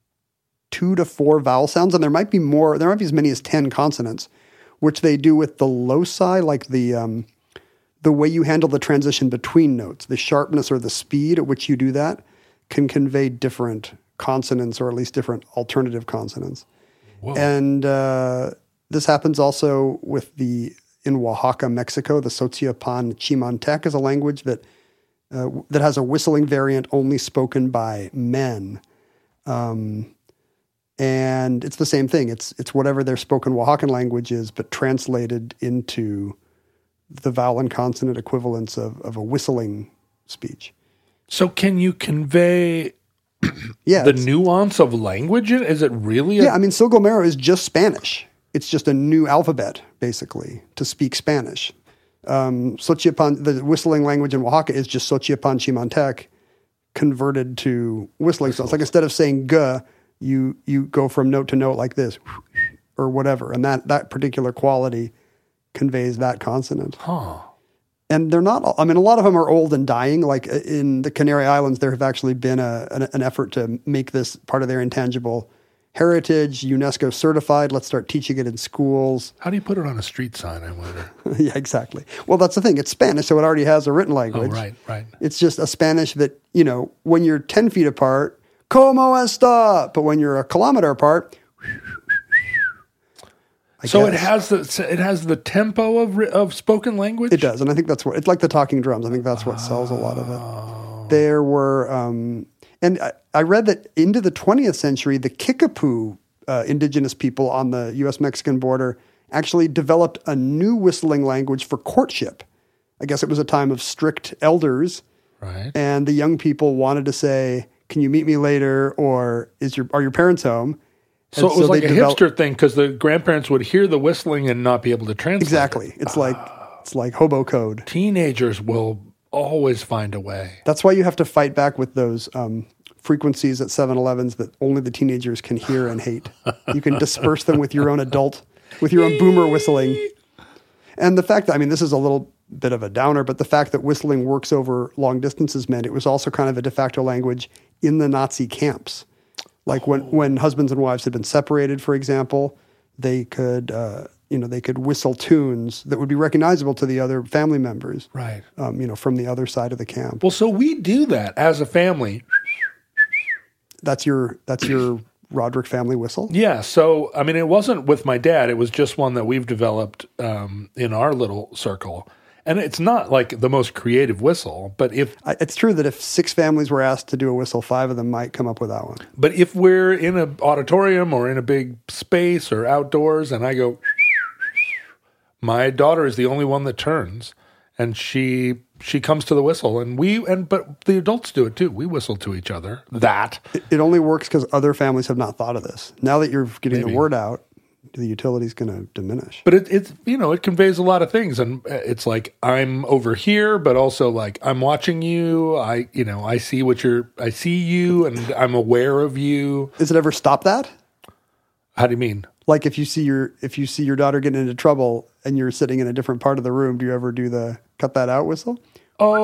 two to four vowel sounds, and there might be more, there might be as many as ten consonants, which they do with the loci, like the um, the way you handle the transition between notes, the sharpness or the speed at which you do that can convey different consonants, or at least different alternative consonants. Whoa. And uh, this happens also with the, in Oaxaca, Mexico, the Xochiapan Chimaltec is a language that uh, that has a whistling variant only spoken by men. Um, and it's the same thing. It's it's whatever their spoken Oaxacan language is, but translated into the vowel and consonant equivalents of, of a whistling speech. So can you convey Yeah, the it's- nuance of language? Is it really? A, Yeah, I mean, Silgomero is just Spanish. It's just a new alphabet, basically, to speak Spanish. Um, Xochiapan, the whistling language in Oaxaca is just Xochiapan Chimaltec converted to whistling. So it's like instead of saying G, you you go from note to note like this, or whatever. And that, that particular quality conveys that consonant. Huh. And they're not, I mean, a lot of them are old and dying. Like in the Canary Islands, there have actually been a, an, an effort to make this part of their intangible heritage, UNESCO certified. Let's start teaching it in schools. How do you put it on a street sign, I wonder? Yeah, exactly. Well, that's the thing. It's Spanish, so it already has a written Oh, language. right, right. It's just a Spanish that, you know, when you're ten feet apart, ¿Cómo está? But when you're a kilometer apart, I So it guess. has the it has the tempo of ri- of spoken language? It does, and I think that's what it's like. The talking drums. I think that's what sells a lot of it. There were, um, and I, I read that into the twentieth century, the Kickapoo uh, indigenous people on the U S Mexican border actually developed a new whistling language for courtship. I guess it was a time of strict elders, Right. and the young people wanted to say, "Can you meet me later?" or "Is your are your parents home?" So And it was like they a developed- hipster thing because the grandparents would hear the whistling and not be able to translate. Exactly. It's like it's like hobo code. Teenagers will always find a way. That's why you have to fight back with those um, frequencies at seven elevens that only the teenagers can hear and hate. You can disperse them with your own adult, with your own boomer whistling. And the fact that, I mean, this is a little bit of a downer, but the fact that whistling works over long distances meant it was also kind of a de facto language in the Nazi camps. Like when, when husbands and wives had been separated, for example, they could, uh, you know, they could whistle tunes that would be recognizable to the other family members. Right. Um, you know, from the other side of the camp. Well, so we do that as a family. That's your that's your Roderick family whistle. Yeah. So, I mean, it wasn't with my dad. It was just one that we've developed um, in our little circle. And it's not like the most creative whistle, but if I, it's true that if six families were asked to do a whistle, five of them might come up with that one. but if we're in an auditorium or in a big space or outdoors and I go, my daughter is the only one that turns and she she comes to the whistle and we and but the adults do it too. We whistle to each other. That It, it only works because other families have not thought of this. Now that you're getting Maybe. the word out, the utility's going to diminish. But it, it's, you know, it conveys a lot of things. And it's like, I'm over here, but also like, I'm watching you. I, you know, I see what you're, I see you and I'm aware of you. Does it ever stop that? How do you mean? Like if you see your if you see your daughter getting into trouble and you're sitting in a different part of the room, do you ever do the cut that out whistle? Oh,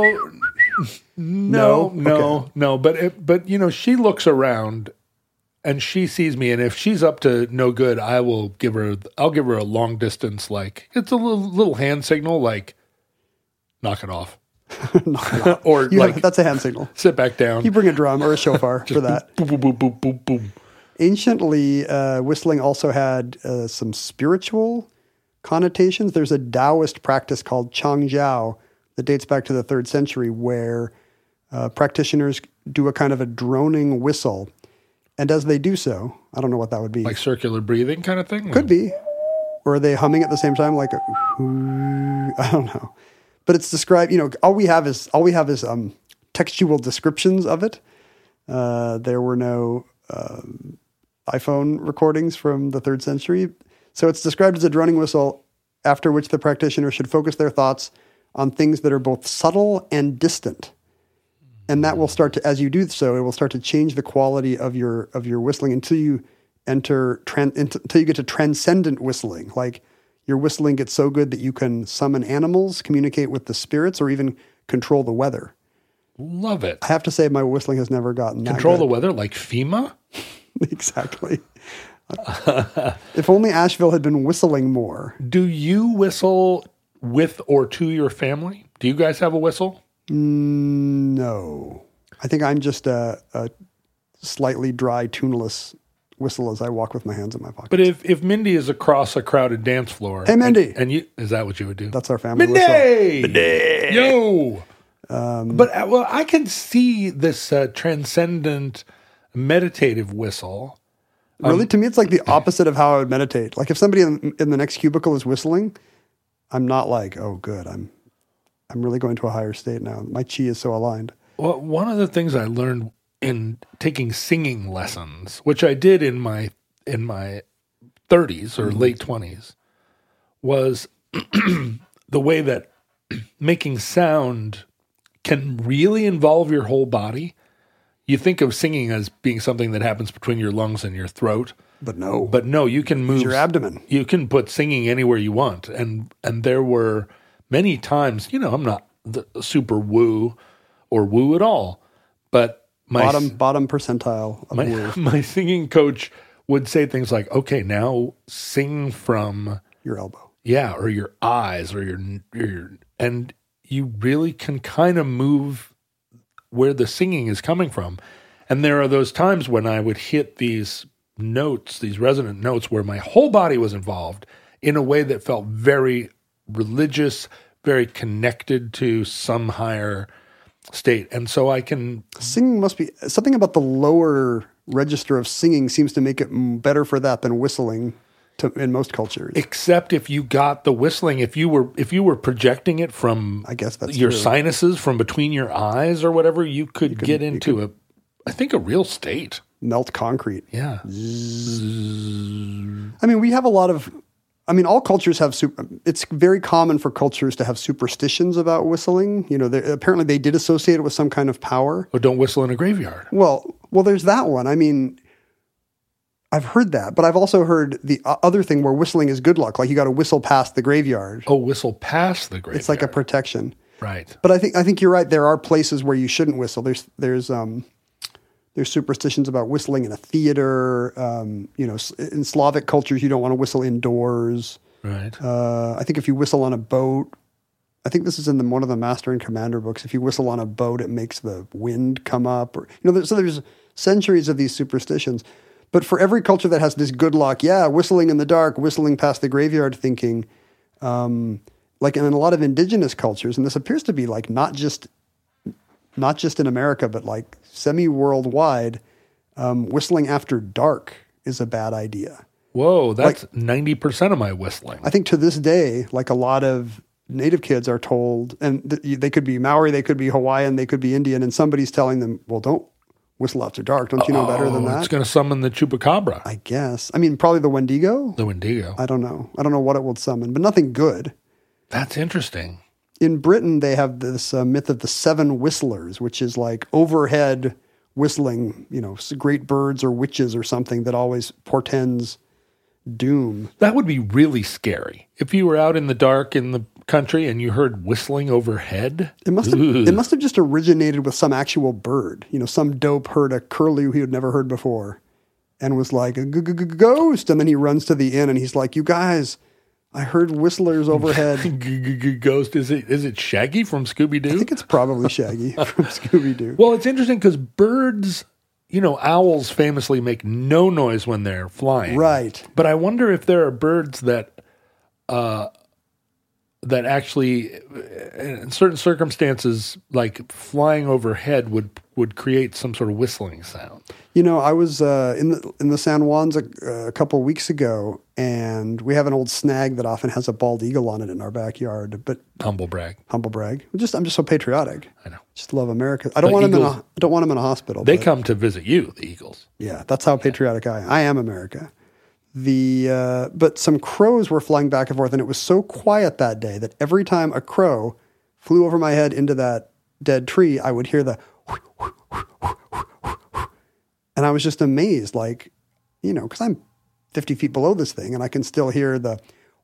no, No? no, Okay. no. But it, but you know, she looks around and she sees me, and if she's up to no good, I will give her. I'll give her a long distance, like it's a little little hand signal, like knock it off, or You like have, that's a hand signal. sit back down. You bring a drum or a shofar for that. Boom, boom, boom, boom, boom, boom. Anciently, uh, whistling also had uh, some spiritual connotations. There's a Taoist practice called Changjiao that dates back to the third century where uh, practitioners do a kind of a droning whistle. And as they do so, I don't know what that would be. Like circular breathing kind of thing? Could be. Or are they humming at the same time like a, I don't know. But it's described, you know, all we have is all we have is um, textual descriptions of it. Uh, there were no uh, iPhone recordings from the third century. So it's described as a droning whistle after which the practitioner should focus their thoughts on things that are both subtle and distant. And that will start to, as you do so, it will start to change the quality of your of your whistling until you enter, tran, until you get to transcendent whistling. Like your whistling gets so good that you can summon animals, communicate with the spirits, or even control the weather. Love it. I have to say my whistling has never gotten that Control good. the weather like FEMA? Exactly. If only Asheville had been whistling more. Do you whistle with or to your family? Do you guys have a whistle? No. I think I'm just a, a slightly dry, tuneless whistle as I walk with my hands in my pocket. But if, if Mindy is across a crowded dance floor, Hey, Mindy. and, and you is that what you would do? That's our family Mindy, whistle. Mindy, yo. Um, but uh, well, I can see this uh, transcendent meditative whistle. Really, to me, it's like the opposite of how I would meditate. Like if somebody in, in the next cubicle is whistling, I'm not like, oh, good. I'm, I'm really going to a higher state now. My chi is so aligned. Well, one of the things I learned in taking singing lessons, which I did in my in my thirties or late twenties, was the way that making sound can really involve your whole body. You think of singing as being something that happens between your lungs and your throat, But no. but no, you can move your abdomen. You can put singing anywhere you want, and and there were many times. You know, I'm not the super woo or woo at all, but my bottom bottom percentile of my, woo. my singing coach would say things like, "Okay, now sing from Your elbow. yeah, or your eyes, or your your," and you really can kind of move where the singing is coming from. And there are those times when I would hit these notes, these resonant notes, where my whole body was involved in a way that felt very religious, very connected to some higher state. And so I can, Singing must be something about the lower register of singing seems to make it m- better for that than whistling to, in most cultures. except if you got the whistling, if you were if you were projecting it from I guess that's your true. sinuses, from between your eyes or whatever, you could get into a, I think, a real state. Melt concrete. Yeah. I mean, we have a lot of, I mean, all cultures have, super, it's very common for cultures to have superstitions about whistling. You know, they- apparently they did associate it with some kind of power. Or don't whistle in a graveyard. Well, well, there's that one. I mean, I've heard that, but I've also heard the o- other thing where whistling is good luck. Like you got to whistle past the graveyard. Oh, whistle past the graveyard. It's like a protection. right. But I think I think you're right. There are places where you shouldn't whistle. There's there's um there's superstitions about whistling in a theater. Um, you know, s- in Slavic cultures, you don't want to whistle indoors. Right. Uh, I think if you whistle on a boat, I think this is in the, one of the Master and Commander books. If you whistle on a boat, it makes the wind come up. Or you know, there's, so there's centuries of these superstitions. But for every culture that has this good luck, yeah, whistling in the dark, whistling past the graveyard thinking, um, like in a lot of indigenous cultures, and this appears to be like not just not just in America, but like semi-worldwide, um, whistling after dark is a bad idea. Whoa, that's ninety percent of my whistling. I think to this day, like a lot of native kids are told, and th- they could be Maori, they could be Hawaiian, they could be Indian, and somebody's telling them, well, don't whistle after dark. Don't you know better than Oh, that? it's going to summon the chupacabra, I guess. I mean, probably the Wendigo. the Wendigo. I don't know. I don't know what it will summon, but nothing good. That's interesting. In Britain, they have this uh, myth of the seven whistlers, which is like overhead whistling, you know, s- great birds or witches or something that always portends doom. That would be really scary. If you were out in the dark in the country and you heard whistling overhead. It must have, it must have just originated with some actual bird. You know, some dope heard a curlew he had never heard before and was like, a g- g- g- ghost. And then he runs to the inn and he's like, you guys, I heard whistlers overhead. Ghost. Is it is it Shaggy from Scooby-Doo? I think it's probably Shaggy from Scooby-Doo. Well, it's interesting because birds, you know, owls famously make no noise when they're flying. Right. But I wonder if there are birds that uh, that actually, in certain circumstances, like flying overhead would would create some sort of whistling sound. You know, I was uh, in the in the San Juans a, a couple weeks ago, and we have an old snag that often has a bald eagle on it in our backyard. But humble brag, humble brag. Just I'm just so patriotic. I know. Just love America. I don't The want them in a Eagles- I don't want them in a hospital. They but- come to visit you, the Eagles. Yeah, that's how patriotic I am. I am America. The uh, but some crows were flying back and forth, and it was so quiet that day that every time a crow flew over my head into that dead tree, I would hear the, and I was just amazed, like, you know, because I'm fifty feet below this thing, and I can still hear the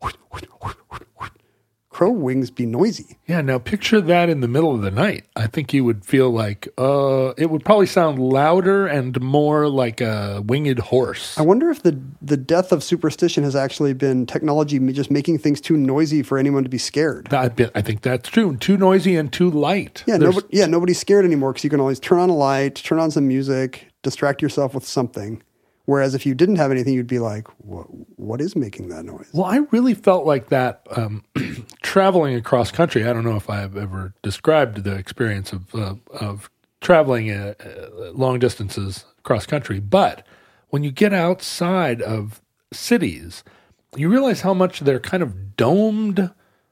crow wings be noisy. Yeah, now picture that in the middle of the night. I think you would feel like uh, it would probably sound louder and more like a winged horse. I wonder if the the death of superstition has actually been technology just making things too noisy for anyone to be scared. I, bet- I think that's true. Too noisy and too light. Yeah, There's- nobody, yeah, nobody's scared anymore because you can always turn on a light, turn on some music, distract yourself with something. Whereas if you didn't have anything, you'd be like, what, what is making that noise? Well, I really felt like that um, traveling across country. I don't know if I've ever described the experience of uh, of traveling uh, uh, long distances across country, but when you get outside of cities, you realize how much they're kind of domed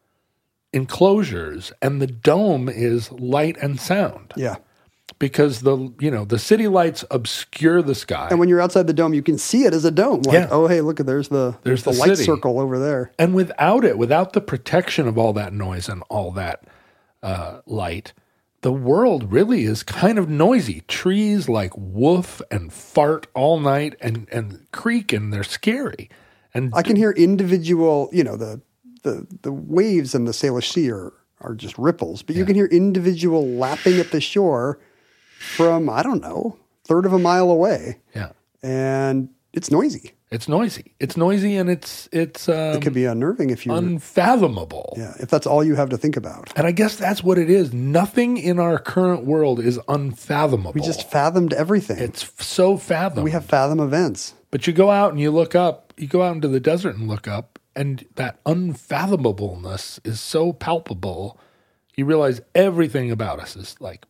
enclosures, and the dome is light and sound. Yeah. Because the you know the city lights obscure the sky. And when you're outside the dome, you can see it as a dome. Like, Yeah. oh, hey, look, there's the, There's the, the light city. circle over there. And without it, without the protection of all that noise and all that uh, light, the world really is kind of noisy. Trees like woof and fart all night and, and creak, and they're scary. And I can hear individual, you know, the the, the waves in the Salish Sea are, are just ripples, but you can hear individual lapping at the shore from, I don't know, third of a mile away. yeah, And it's noisy. it's noisy. It's noisy, and it's it's um, It could be unnerving if you unfathomable. yeah, if that's all you have to think about. And I guess that's what it is. Nothing in our current world is unfathomable. We just fathomed everything. it's f- so fathomable. we have fathom events. But you go out and you look up, you go out into the desert and look up, and that unfathomableness is so palpable. You realize everything about us is like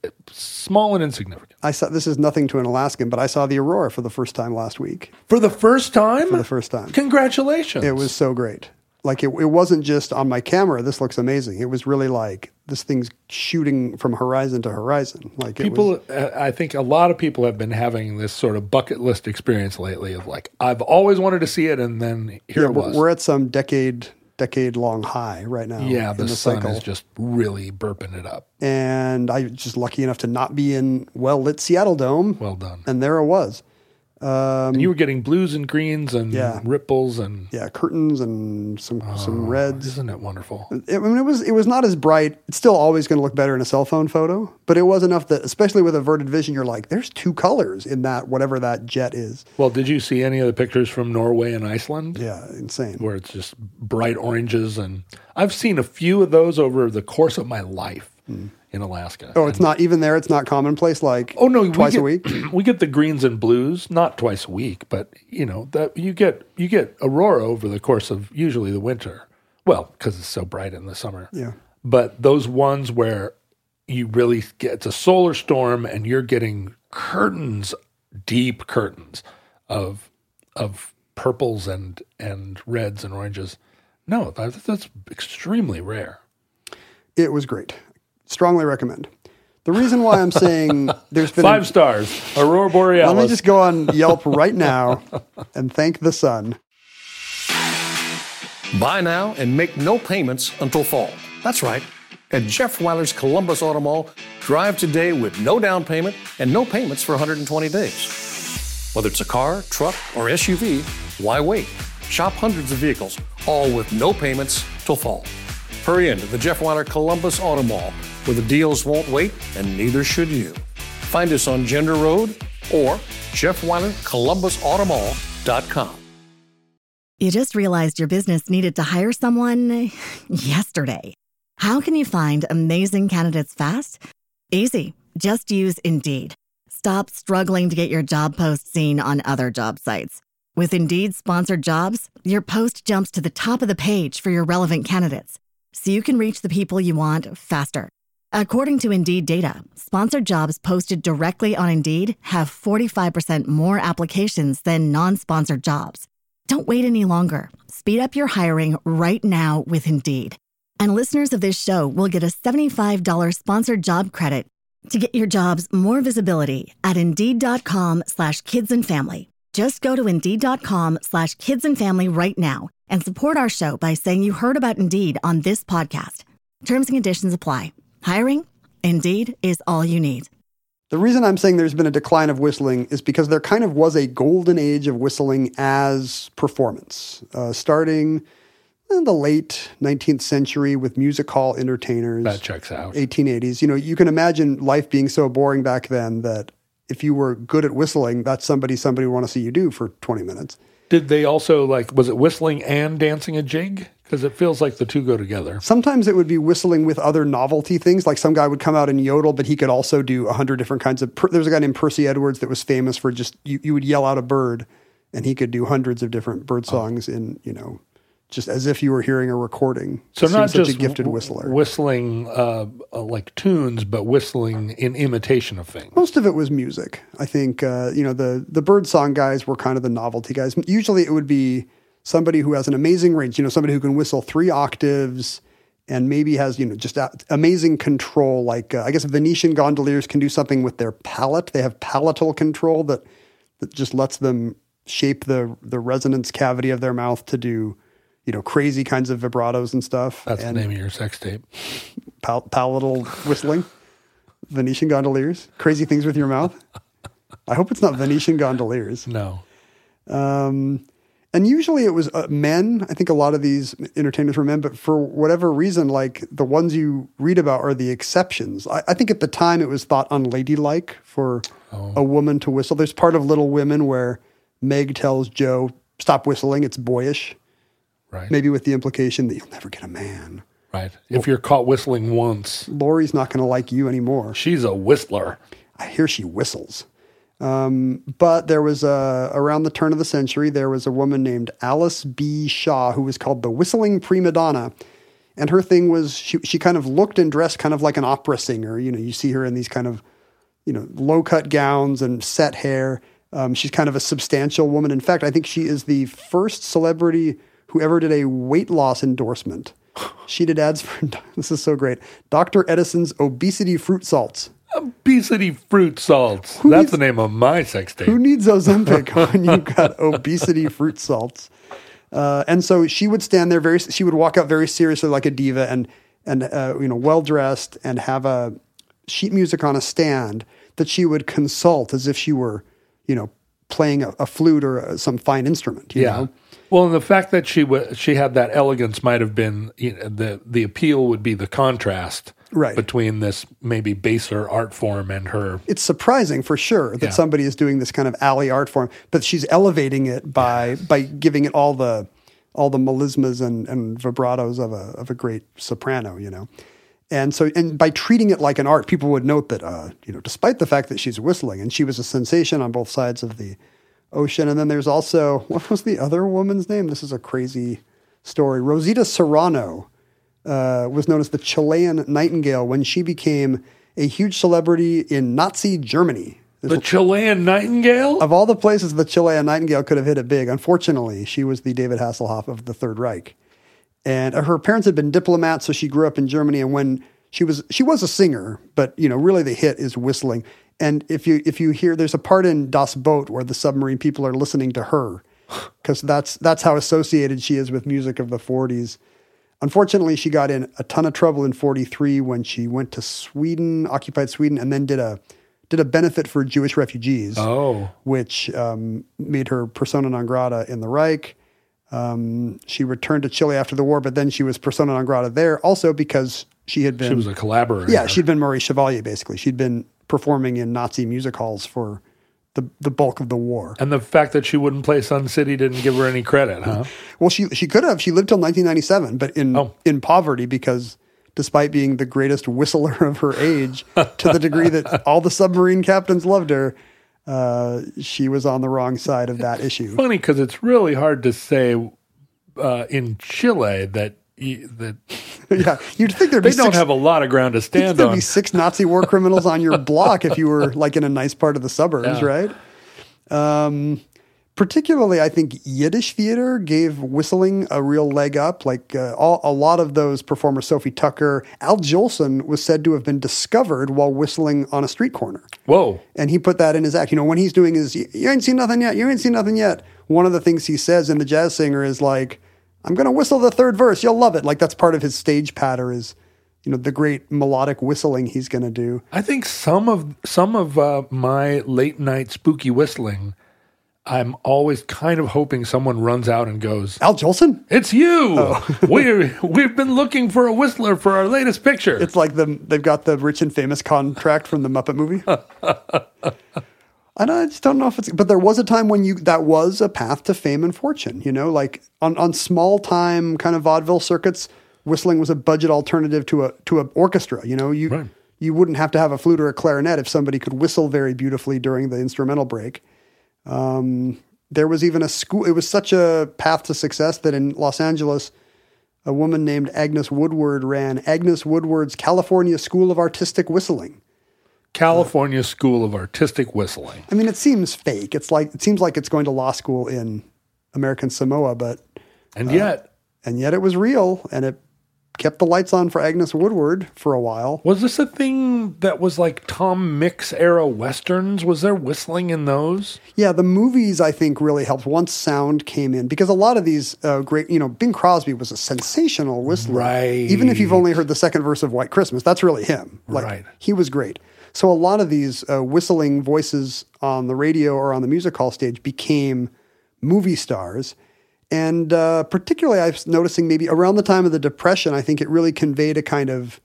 small and insignificant. I saw this is nothing to an Alaskan, but I saw the aurora for the first time last week. For the first time? For the first time. Congratulations. It was so great. Like it, it wasn't just on my camera. This looks amazing. It was really like this thing's shooting from horizon to horizon. Like it People, was, uh, I think a lot of people have been having this sort of bucket list experience lately of like, I've always wanted to see it, and then here yeah, it we're, was. we're at some decade decade long high right now. yeah, in the, the sun cycle. is just really burping it up. And I was just lucky enough to not be in well lit Seattle Dome. Well done. And there it was. And you were getting blues and greens and Yeah. ripples and Yeah, curtains and some some reds. isn't it wonderful? It, I mean, it was it was not as bright. It's still always going to look better in a cell phone photo, but it was enough that, especially with averted vision, you're like, there's two colors in that whatever that jet is. Well, did you see any of the pictures from Norway and Iceland? Yeah, insane. Where it's just bright oranges, and I've seen a few of those over the course of my life in Alaska. Oh, it's not even there. It's not commonplace. Like Oh no, twice we a get, week. We get the greens and blues, not twice a week, but you know that you get you get aurora over the course of usually the winter. Well, because it's so bright in the summer. Yeah. But those ones where you really get it's a solar storm and you're getting curtains, deep curtains of of purples and and reds and oranges. No, that, that's extremely rare. It was great. Strongly recommend. The reason why I'm saying there's been Five a, stars, Aurora Borealis. let me just go on Yelp right now and thank the sun. Buy now and make no payments until fall. That's right. At Jeff Weiler's Columbus Auto Mall, drive today with no down payment and no payments for one hundred twenty days. Whether it's a car, truck, or S U V, why wait? Shop hundreds of vehicles, all with no payments till fall. Hurry into the Jeff Weiler Columbus Auto Mall, where the deals won't wait, and neither should you. Find us on Gender Road or Jeff Weiler Columbus Auto Mall dot com. You just realized your business needed to hire someone yesterday. How can you find amazing candidates fast? Easy. Just use Indeed. Stop struggling to get your job post seen on other job sites. With Indeed sponsored jobs, your post jumps to the top of the page for your relevant candidates, so you can reach the people you want faster. According to Indeed data, sponsored jobs posted directly on Indeed have forty-five percent more applications than non-sponsored jobs. Don't wait any longer. Speed up your hiring right now with Indeed. And listeners of this show will get a seventy-five dollars sponsored job credit to get your jobs more visibility at Indeed.com slash kids and family. Just go to Indeed.com slash kids and family right now and support our show by saying you heard about Indeed on this podcast. Terms and conditions apply. Hiring? Indeed is all you need. The reason I'm saying there's been a decline of whistling is because there kind of was a golden age of whistling as performance, uh, starting in the late nineteenth century with music hall entertainers. That checks out. eighteen eighties. You know, you can imagine life being so boring back then that if you were good at whistling, that's somebody somebody would want to see you do for twenty minutes. Did they also, like, was it whistling and dancing a jig? Because it feels like the two go together. Sometimes it would be whistling with other novelty things. Like some guy would come out and yodel, but he could also do a hundred different kinds of... Per- There's a guy named Percy Edwards that was famous for just... You, you would yell out a bird, and he could do hundreds of different bird songs oh. in, you know... just as if you were hearing a recording. So not such just a gifted whistler. whistling uh, uh, like tunes, but whistling in imitation of things. Most of it was music. I think, uh, you know, the, the birdsong guys were kind of the novelty guys. Usually it would be somebody who has an amazing range, you know, somebody who can whistle three octaves and maybe has, you know, just a- amazing control. Like, uh, I guess Venetian gondoliers can do something with their palate. They have palatal control that, that just lets them shape the, the resonance cavity of their mouth to do, you know, crazy kinds of vibratos and stuff. That's and the name of your sex tape. Pal- palatal whistling. Venetian gondoliers. Crazy things with your mouth. I hope it's not Venetian gondoliers. No. Um, and usually it was uh, men. I think a lot of these entertainers were men, but for whatever reason, like the ones you read about are the exceptions. I, I think at the time it was thought unladylike for oh. a woman to whistle. There's part of Little Women where Meg tells Joe, stop whistling, it's boyish. Right. Maybe with the implication that you'll never get a man. Right. If you're caught whistling once. Laurie's not going to like you anymore. She's a whistler. I hear she whistles. Um, but there was a, around the turn of the century, there was a woman named Alice B. Shaw who was called the Whistling Prima Donna. And her thing was she, she kind of looked and dressed kind of like an opera singer. You know, you see her in these kind of, you know, low-cut gowns and set hair. Um, she's kind of a substantial woman. In fact, I think she is the first celebrity who ever did a weight loss endorsement. She did ads for, this is so great, Doctor Edison's Obesity Fruit Salts. Obesity Fruit Salts. Who That's needs, the name of my sex tape. Who needs Ozempic when you've got Obesity Fruit Salts? Uh, and so she would stand there very, she would walk out very seriously like a diva and, and uh, you know, well-dressed and have a sheet music on a stand that she would consult as if she were, you know, playing a, a flute or a, some fine instrument. You yeah. know? Well, and the fact that she w- she had that elegance might have been, you know, the the appeal would be the contrast right. between this maybe baser art form and her. It's surprising for sure that yeah. somebody is doing this kind of alley art form, but she's elevating it by yeah. by giving it all the all the melismas and, and vibratos of a of a great soprano, you know. And so, and by treating it like an art, people would note that, uh, you know, despite the fact that she's whistling, and she was a sensation on both sides of the ocean. And then there's also, what was the other woman's name? This is a crazy story. Rosita Serrano uh, was known as the Chilean Nightingale when she became a huge celebrity in Nazi Germany. The Chilean Nightingale? Of all the places the Chilean Nightingale could have hit it big, unfortunately, she was the David Hasselhoff of the Third Reich. And her parents had been diplomats, so she grew up in Germany. And when she was, she was a singer, but you know, really the hit is whistling. And if you if you hear, there's a part in Das Boot where the submarine people are listening to her, because that's that's how associated she is with music of the forties. Unfortunately, she got in a ton of trouble in forty-three when she went to Sweden, occupied Sweden, and then did a did a benefit for Jewish refugees. Oh, which um, made her persona non grata in the Reich. Um, she returned to Chile after the war, but then she was persona non grata there also because she had been... She was a collaborator. Yeah, she'd been Maurice Chevalier, basically. She'd been performing in Nazi music halls for the, the bulk of the war. And the fact that she wouldn't play Sun City didn't give her any credit, huh? Well, she she could have. She lived till nineteen ninety-seven, but in Oh. in poverty because despite being the greatest whistler of her age, to the degree that all the submarine captains loved her, uh, she was on the wrong side of that issue. Funny because it's really hard to say uh, in Chile that y- that Yeah, you'd think there'd be they don't six, have a lot of ground to you'd think stand there'd on. be six Nazi war criminals on your block if you were like in a nice part of the suburbs, Yeah. right? Um, particularly, I think Yiddish theater gave whistling a real leg up. Like uh, all, a lot of those performers, Sophie Tucker, Al Jolson was said to have been discovered while whistling on a street corner. Whoa. And he put that in his act. You know, when he's doing his, you ain't seen nothing yet, you ain't seen nothing yet. One of the things he says in The Jazz Singer is like, I'm going to whistle the third verse. You'll love it. Like that's part of his stage patter is, you know, the great melodic whistling he's going to do. I think some of some of uh, my late night spooky whistling, I'm always kind of hoping someone runs out and goes, Al Jolson? "It's you! We're we've been looking for a whistler for our latest picture." It's like the they've got the rich and famous contract from the Muppet movie. And I just don't know if it's, but there was a time when you, that was a path to fame and fortune, you know, like on, on small time kind of vaudeville circuits, whistling was a budget alternative to a, to an orchestra. You know, you, Right. you wouldn't have to have a flute or a clarinet if somebody could whistle very beautifully during the instrumental break. Um, there was even a school, it was such a path to success that in Los Angeles, a woman named Agnes Woodward ran Agnes Woodward's California School of Artistic Whistling. California School of Artistic Whistling. I mean, it seems fake. It's like, it seems like it's going to law school in American Samoa, but, And yet, and yet it was real and it kept the lights on for Agnes Woodward for a while. was this a thing that was like Tom Mix era westerns? Was there whistling in those? Yeah, the movies, I think, really helped once sound came in because a lot of these uh, great, you know, Bing Crosby was a sensational whistler. Right. Even if you've only heard the second verse of White Christmas, that's really him. Like, Right. He was great. So a lot of these uh, whistling voices on the radio or on the music hall stage became movie stars. And uh, particularly I was noticing maybe around the time of the Depression, I think it really conveyed a kind of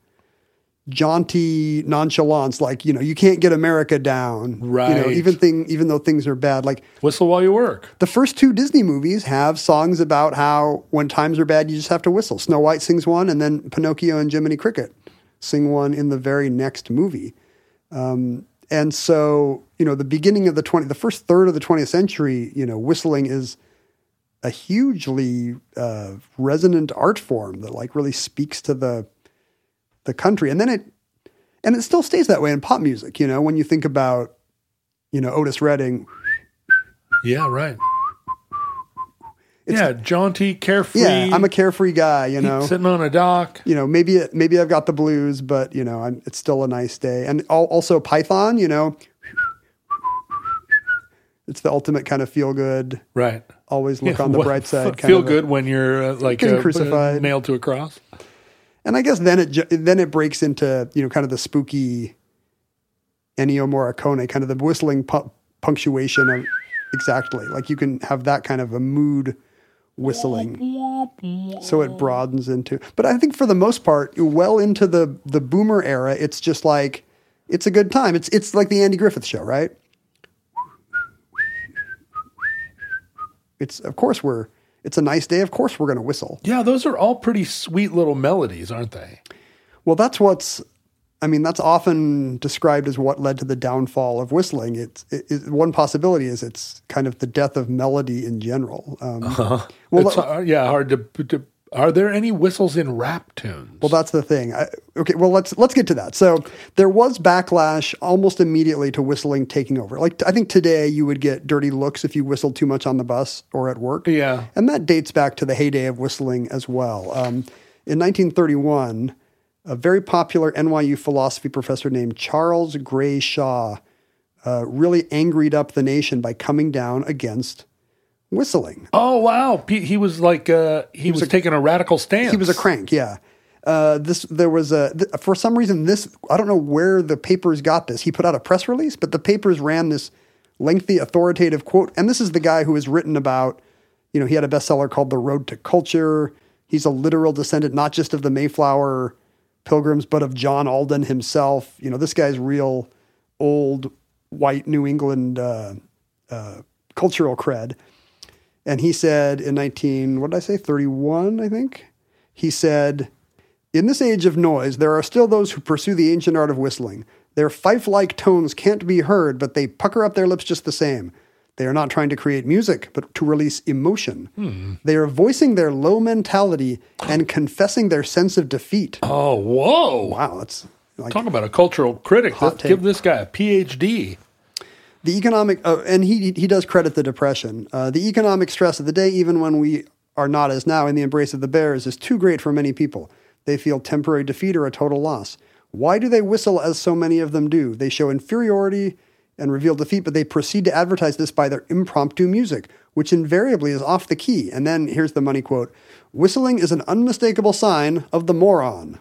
jaunty nonchalance, like, you know, you can't get America down. You know, Right. even thing, even though things are bad. Like Whistle while you work. the first two Disney movies have songs about how when times are bad, you just have to whistle. Snow White sings one, and then Pinocchio and Jiminy Cricket sing one in the very next movie. Um, and so, you know, the beginning of the twenty, the first third of the twentieth century, you know, whistling is a hugely uh, resonant art form that like really speaks to the the country. And then it, and it still stays that way in pop music. You know, when you think about, you know, Otis Redding. Yeah, right. yeah, jaunty, carefree. Yeah, I'm a carefree guy, you know. Sitting on a dock. You know, maybe maybe I've got the blues, but you know, I'm, it's still a nice day. And al- also Python, you know, it's the ultimate kind of feel good. Right. Always look Yeah, on the what- bright side. f- Kind Feel of a- good when you're uh, like Getting uh, crucified. nailed to a cross. And I guess then it ju- then it breaks into, you know, kind of the spooky Ennio Morricone, kind of the whistling pu- punctuation of exactly like you can have that kind of a mood whistling. So it broadens into, but I think for the most part, well into the the boomer era, it's just like it's a good time. It's it's like the Andy Griffith Show, right? It's of course we're it's a nice day. Of course we're going to whistle. Yeah, those are all pretty sweet little melodies, aren't they? Well, that's what's, I mean, that's often described as what led to the downfall of whistling. It's it, it, one possibility is it's kind of the death of melody in general. Um, Uh-huh. Well, It's, uh, yeah, hard to, to. Are there any whistles in rap tunes? Well, that's the thing. I, okay, well let's let's get to that. So there was backlash almost immediately to whistling taking over. Like I think today you would get dirty looks if you whistled too much on the bus or at work. Yeah. And that dates back to the heyday of whistling as well. Um, in nineteen thirty-one, a very popular N Y U philosophy professor named Charles Gray Shaw uh, really angried up the nation by coming down against whistling. Oh wow, he, he was like uh, he, was, was a- taking a radical stance. He was a crank, yeah. Uh, this there was a th- for some reason this I don't know where the papers got this. He put out a press release, but the papers ran this lengthy authoritative quote, and this is the guy who has written about, You know, he had a bestseller called The Road to Culture. He's a literal descendant, not just of the Mayflower Pilgrims, but of John Alden himself. You know, this guy's real old white New England uh, uh, cultural cred. And he said in nineteen, what did I say, thirty-one, I think? He said, "In this age of noise, there are still those who pursue the ancient art of whistling. Their fife-like tones can't be heard, but they pucker up their lips just the same. They are not trying to create music, but to release emotion. Hmm. They are voicing their low mentality and confessing their sense of defeat." Oh, whoa. Wow, that's like... Talk about a cultural critic. Hot Let's take. give this guy a P H D. The economic, uh, and he he does credit the Depression. Uh, the economic stress of the day, even when we are not as now in the embrace of the bears, is too great for many people. They feel temporary defeat or a total loss. Why do they whistle as so many of them do? They show inferiority and reveal defeat, but they proceed to advertise this by their impromptu music, which invariably is off the key. And then here's the money quote: "Whistling is an unmistakable sign of the moron."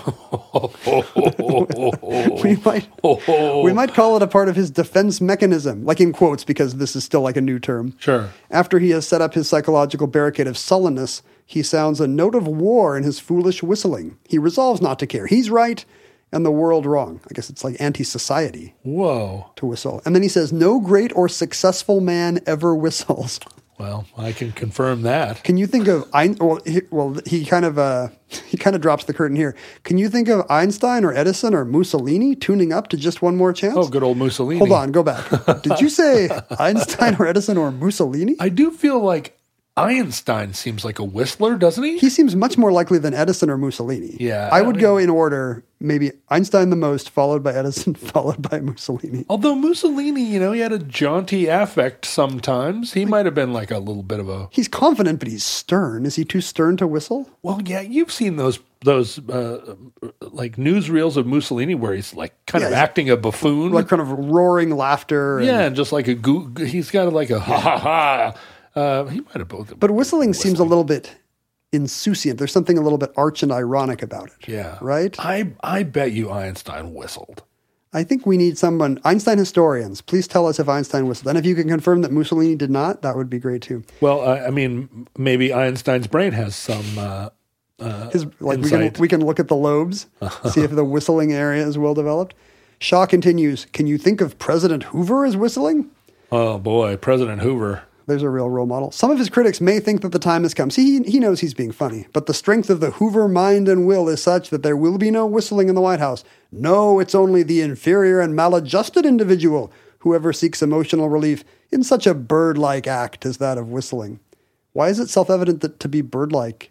we might we might call it a part of his defense mechanism, like in quotes, because this is still like a new term. Sure. After he has set up his psychological barricade of sullenness, he sounds a note of war in his foolish whistling. He resolves not to care. He's right and the world wrong. I guess it's like anti-society. Whoa. To whistle. And then he says, "No great or successful man ever whistles." Well, I can confirm that. Can you think of Ein- well, he, well, he kind of uh, he kind of drops the curtain here. Can you think of Einstein or Edison or Mussolini tuning up to just one more chance? Oh, good old Mussolini. Hold on, go back. Did you say Einstein or Edison or Mussolini? I do feel like Einstein seems like a whistler, doesn't he? He seems much more likely than Edison or Mussolini. Yeah, I I would mean- go in order. Maybe Einstein the most, followed by Edison, followed by Mussolini. Although Mussolini, you know, he had a jaunty affect sometimes. He might have been like a little bit of a... He's confident, but he's stern. Is he too stern to whistle? Well, yeah, you've seen those those uh, like newsreels of Mussolini where he's like kind Yeah, of he's- acting a buffoon. Like kind of roaring laughter. And, yeah, and just like a goo, he's got like a ha ha ha. Uh, he might have both. But whistling seems a little bit insouciant. There's something a little bit arch and ironic about it. Yeah. Right? I I bet you Einstein whistled. I think we need someone, Einstein historians, please tell us if Einstein whistled. And if you can confirm that Mussolini did not, that would be great too. Well, uh, I mean, maybe Einstein's brain has some uh, uh, His, like we can, insight. we can look at the lobes, see if the whistling area is well developed. Shaw continues, "Can you think of President Hoover as whistling?" Oh boy, President Hoover. There's a real role model. Some of his critics may think that the time has come. See, he, he knows he's being funny, but the strength of the Hoover mind and will is such that there will be no whistling in the White House. No, it's only the inferior and maladjusted individual who ever seeks emotional relief in such a bird-like act as that of whistling. Why is it self-evident that to be bird-like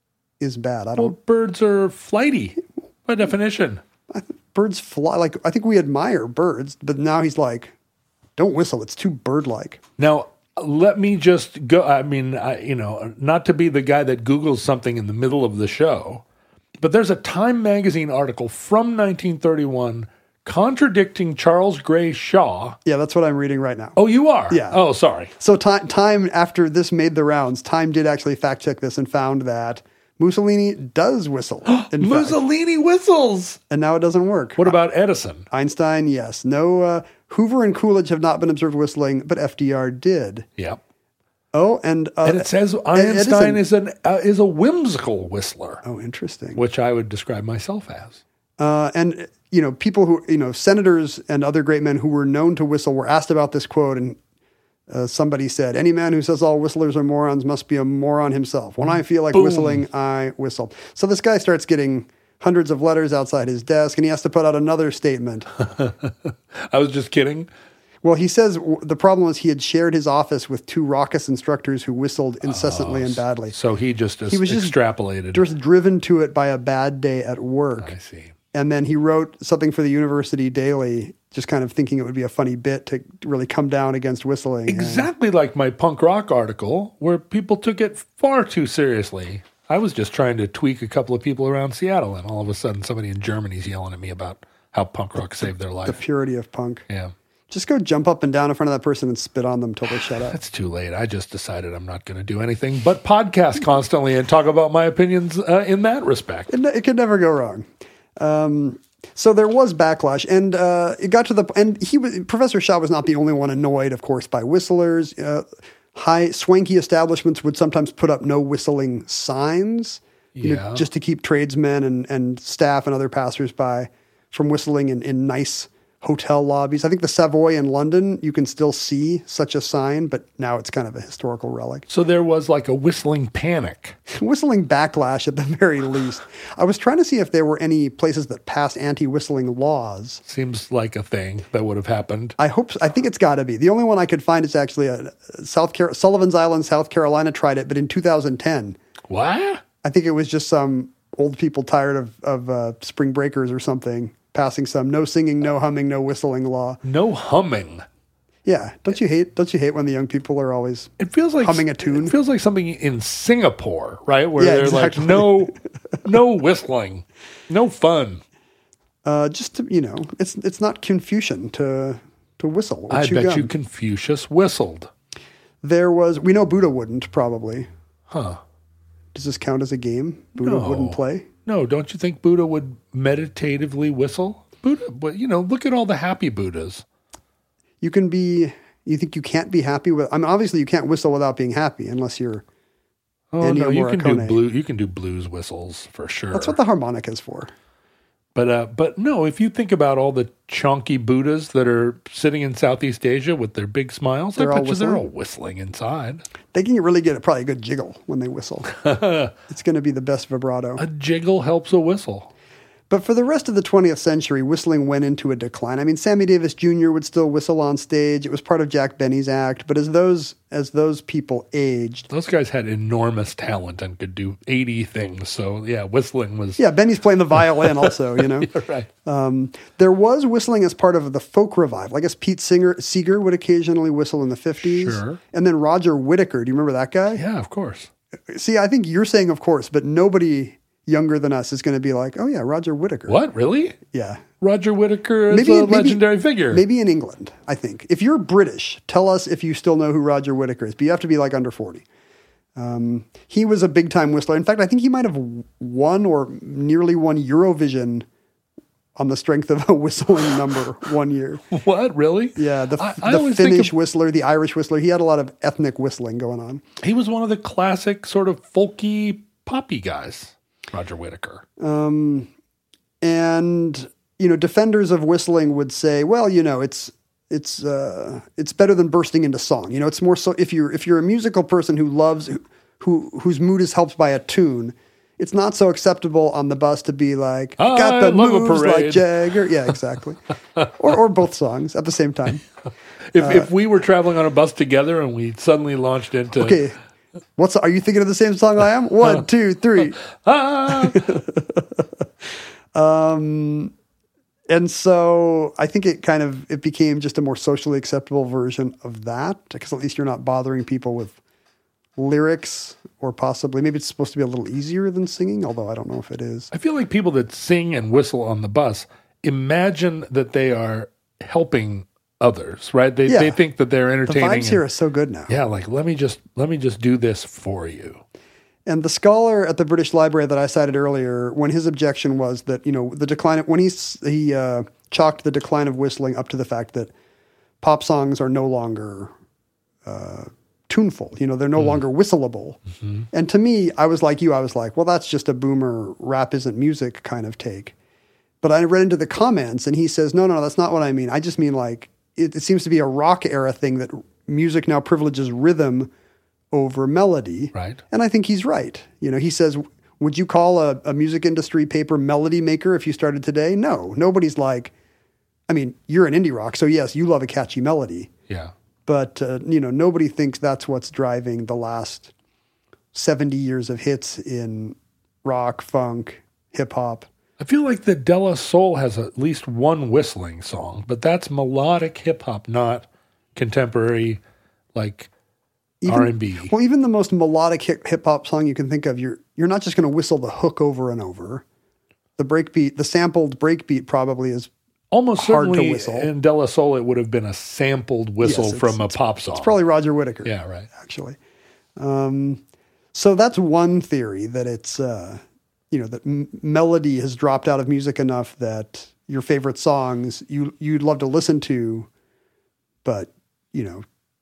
is bad? I Well, don't. birds are flighty by definition. Birds fly. Like I think we admire birds, but now he's like, don't whistle. It's too bird-like. Now, let me just go. I mean, I, you know, not to be the guy that Googles something in the middle of the show, but there's a Time magazine article from nineteen thirty-one contradicting Charles Gray Shaw. Yeah, that's what I'm reading right now. Oh, you are? Yeah. Oh, sorry. So time, time after this made the rounds, Time did actually fact check this and found that Mussolini does whistle. in fact. Mussolini whistles. And now it doesn't work. What about Edison? Einstein, yes. No, uh, Hoover and Coolidge have not been observed whistling, but F D R did. Yep. Oh, and uh, And it says Ed- Einstein Edison- is an uh, is a whimsical whistler, Oh, interesting. which I would describe myself as. Uh, and, you know, people who, you know, senators and other great men who were known to whistle were asked about this quote, and uh, somebody said, "Any man who says all whistlers are morons must be a moron himself. When I feel like Boom. whistling, I whistle." So this guy starts getting hundreds of letters outside his desk, and he has to put out another statement. I was just kidding. Well, he says w- the problem was he had shared his office with two raucous instructors who whistled incessantly and badly. So he just He was just extrapolated. Just driven to it by a bad day at work. I see. And then he wrote something for the University Daily, just kind of thinking it would be a funny bit to really come down against whistling. Exactly like my punk rock article, where people took it far too seriously. I was just trying to tweak a couple of people around Seattle, and all of a sudden somebody in Germany's yelling at me about how punk rock saved their The life. purity of punk. Yeah. Just go jump up and down in front of that person and spit on them till they shut up. That's too late. I just decided I'm not going to do anything but podcast constantly and talk about my opinions uh, in that respect. It, it could never go wrong. Um, so there was backlash, and uh, it got to the and he was Professor Shaw was not the only one annoyed, of course, by whistlers. Uh, high swanky establishments would sometimes put up no whistling signs, you Yeah. know, just to keep tradesmen and, and staff and other passersby from whistling in, in nice hotel lobbies. I think the Savoy in London, you can still see such a sign, but now it's kind of a historical relic. So there was like a whistling panic. Whistling backlash at the very least. I was trying to see if there were any places that passed anti-whistling laws. Seems like a thing that would have happened. I hope. I think it's got to be. The only one I could find is actually a South Car- Sullivan's Island, South Carolina tried it, but in two thousand ten. What? I think it was just some old people tired of, of uh, spring breakers or something passing some no singing, no humming, no whistling law. No humming. Yeah, don't you hate? Don't you hate when the young people are always It feels like humming a tune? It feels like something in Singapore, right? Where Yeah, they're exactly. like, no, no whistling, no fun. uh, just to, you know, it's it's not Confucian to to whistle. Or I chew bet gum. you Confucius whistled. There was. We know Buddha wouldn't probably. Huh. Does this count as a game? Buddha No. wouldn't play. No, don't you think Buddha would meditatively whistle? Buddha, but you know, look at all the happy Buddhas. You can be. You think you can't be happy with? I mean, obviously you can't whistle without being happy, unless you're. Oh Ennio no, you can do Morricone. blue. You can do blues whistles for sure. That's what the harmonica is for. But uh, but no, if you think about all the chonky Buddhas that are sitting in Southeast Asia with their big smiles, They're I all bet you they're whistling? all whistling inside. They can really get probably a good jiggle when they whistle. It's going to be the best vibrato. A jiggle helps a whistle. But for the rest of the twentieth century, whistling went into a decline. I mean, Sammy Davis Junior would still whistle on stage. It was part of Jack Benny's act. But as those as those people aged, Those guys had enormous talent and could do eighty things. So yeah, whistling was yeah, Benny's playing the violin also, you know. right. Um, there was whistling as part of the folk revival. I guess Pete Singer, Seeger would occasionally whistle in the fifties. Sure. And then Roger Whittaker. Do you remember that guy? Yeah, of course. See, I think you're saying of course, but nobody younger than us is going to be like, oh yeah, Roger Whittaker. What really? Yeah. Roger Whittaker is Maybe- a maybe- legendary figure. Maybe in England, I think. If you're British, tell us if you still know who Roger Whittaker is, but you have to be like under forty. Um, he was a big time whistler. In fact, I think he might have won or nearly won Eurovision on the strength of a whistling number one year. What really? Yeah, the, I- I the always think Finnish of- whistler, the Irish whistler. He had a lot of ethnic whistling going on. He was one of the classic sort of folky poppy guys. Roger Whittaker. And you know, defenders of whistling would say, well, you know, it's it's uh, it's better than bursting into song. You know, it's more so if you're if you're a musical person who loves who whose mood is helped by a tune, it's not so acceptable on the bus to be like I got the love a moves like parade." Jagger. Yeah, exactly. or or both songs at the same time. If if we were traveling on a bus together and we suddenly launched into Okay. What's are you thinking of the same song I am? One, two, three. ah, And so I think it kind of it became just a more socially acceptable version of that, because at least you're not bothering people with lyrics, or possibly maybe it's supposed to be a little easier than singing, although I don't know if it is. I feel like people that sing and whistle on the bus imagine that they are helping others, right? They Yeah. they think that they're The entertaining. vibes and- here are so good now. yeah, like let me just let me just do this for you. And the scholar at the British Library that I cited earlier, when his objection was that, you know, the decline, when he, s- he uh, chalked the decline of whistling up to the fact that pop songs are no longer uh, tuneful, you know, they're no longer whistleable. And to me, I was like you, I was like, well, that's just a boomer rap isn't music kind of take. But I read into the comments and he says, no, no, that's not what I mean. I just mean like, it, it seems to be a rock era thing that music now privileges rhythm over melody. Right. And I think he's right. You know, he says, would you call a, a music industry paper melody maker if you started today? No, nobody's like, I mean, you're an indie rock, so yes, you love a catchy melody. Yeah. But, uh, you know, nobody thinks that's what's driving the last seventy years of hits in rock, funk, hip hop. I feel like the De La Soul has at least one whistling song, but that's melodic hip hop, not contemporary like R and B. Well, even the most melodic hip hop song you can think of, you're you're not just going to whistle the hook over and over. The breakbeat, the sampled breakbeat probably is Almost hard to certainly whistle. in De La Soul, it would have been a sampled whistle Yes, it's- from a pop song. it's probably Roger Whittaker. Yeah, right. Actually. Um, so that's one theory, that it's, uh, you know, that m- melody has dropped out of music enough that your favorite songs you, you'd love to listen to, but, you know,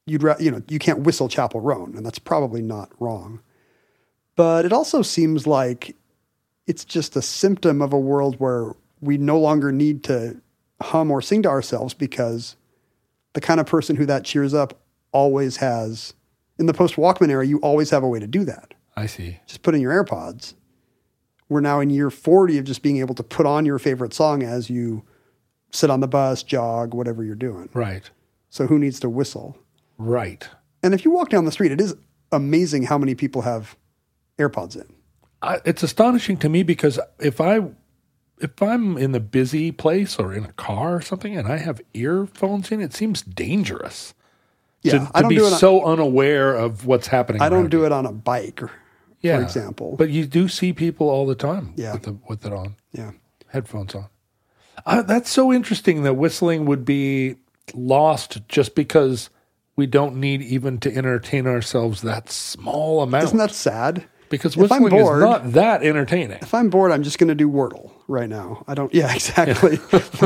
you'd ra- you know you can't whistle Chapel Roan, and that's probably not wrong. But it also seems like it's just a symptom of a world where we no longer need to hum or sing to ourselves, because the kind of person who that cheers up always has, in the post-Walkman era, you always have a way to do that. I see. Just put in your AirPods. We're now in year forty of just being able to put on your favorite song as you sit on the bus, jog, whatever you're doing. Right. So who needs to whistle? Right. And if you walk down the street, it is amazing how many people have AirPods in. I, it's astonishing to me, because if I if I'm in a busy place or in a car or something and I have earphones in, it seems dangerous. Yeah, to, to I don't be do it on, so unaware of what's happening. I don't around do you. it on a bike, or, yeah, for example. But you do see people all the time Yeah. with, the, with it on, Yeah. headphones on. Uh, that's so interesting that whistling would be lost just because we don't need even to entertain ourselves that small amount. Isn't that sad? Because If I'm whistling bored- is not that entertaining. If I'm bored, I'm just going to do Wordle right now. I don't. Yeah, exactly.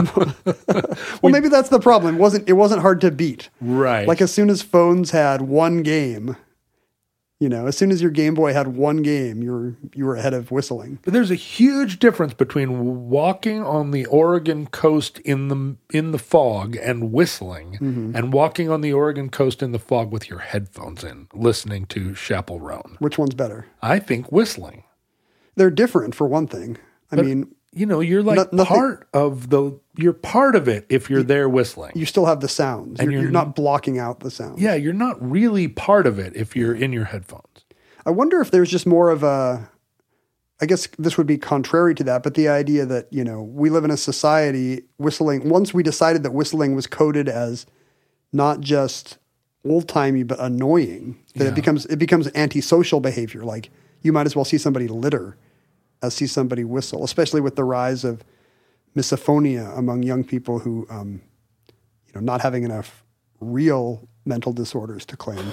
Well, maybe that's the problem. It wasn't. It wasn't hard to beat. Right. Like as soon as phones had one game, you know, as soon as your Game Boy had one game, you were you were ahead of whistling. But there's a huge difference between walking on the Oregon coast in the in the fog and whistling, Mm-hmm. and walking on the Oregon coast in the fog with your headphones in, listening to Chapel Roan. Which one's better? I think whistling. They're different, for one thing. I But, mean, you know, you're like no- nothing- part of the. You're part of it if you're there whistling. you still have the sounds. And You're, you're you're not blocking out the sounds. Yeah, you're not really part of it if you're in your headphones. I wonder if there's just more of a, I guess this would be contrary to that, but the idea that, you know, we live in a society, whistling, once we decided that whistling was coded as not just old-timey, but annoying, that Yeah. it becomes it becomes antisocial behavior. Like, you might as well see somebody litter as see somebody whistle, especially with the rise of misophonia among young people who, um, you know, not having enough real mental disorders to claim.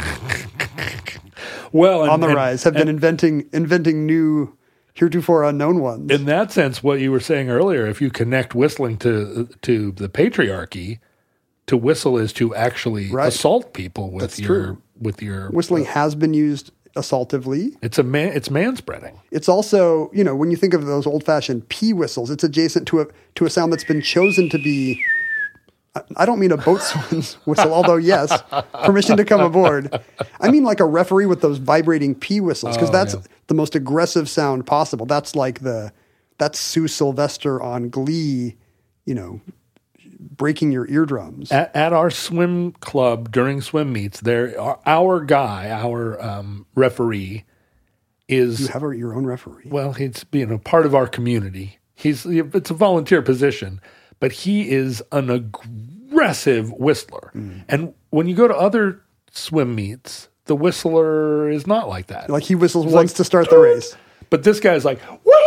Well, and, on the and- rise, have been inventing inventing new, heretofore unknown ones. in that sense, what you were saying earlier, if you connect whistling to to the patriarchy, to whistle is to actually Right. assault people with That's your true. with your Whistling has been used assaultively. It's a man. It's manspreading. It's also, you know, when you think of those old-fashioned pea whistles, it's adjacent to a to a sound that's been chosen to be. I- I don't mean a boatswain's whistle, although yes, permission to come aboard. I mean like a referee with those vibrating pea whistles, because Oh, that's yeah. the most aggressive sound possible. That's like the that's Sue Sylvester on Glee, you know, breaking your eardrums. At, at our swim club during swim meets, there our, our guy, our um, referee, is You have a, your own referee. well, he's being a part of our community. He's it's a volunteer position, but he is an aggressive whistler. Mm. And when you go to other swim meets, the whistler is not like that. Like he whistles He's once like, to start the race. But this guy's like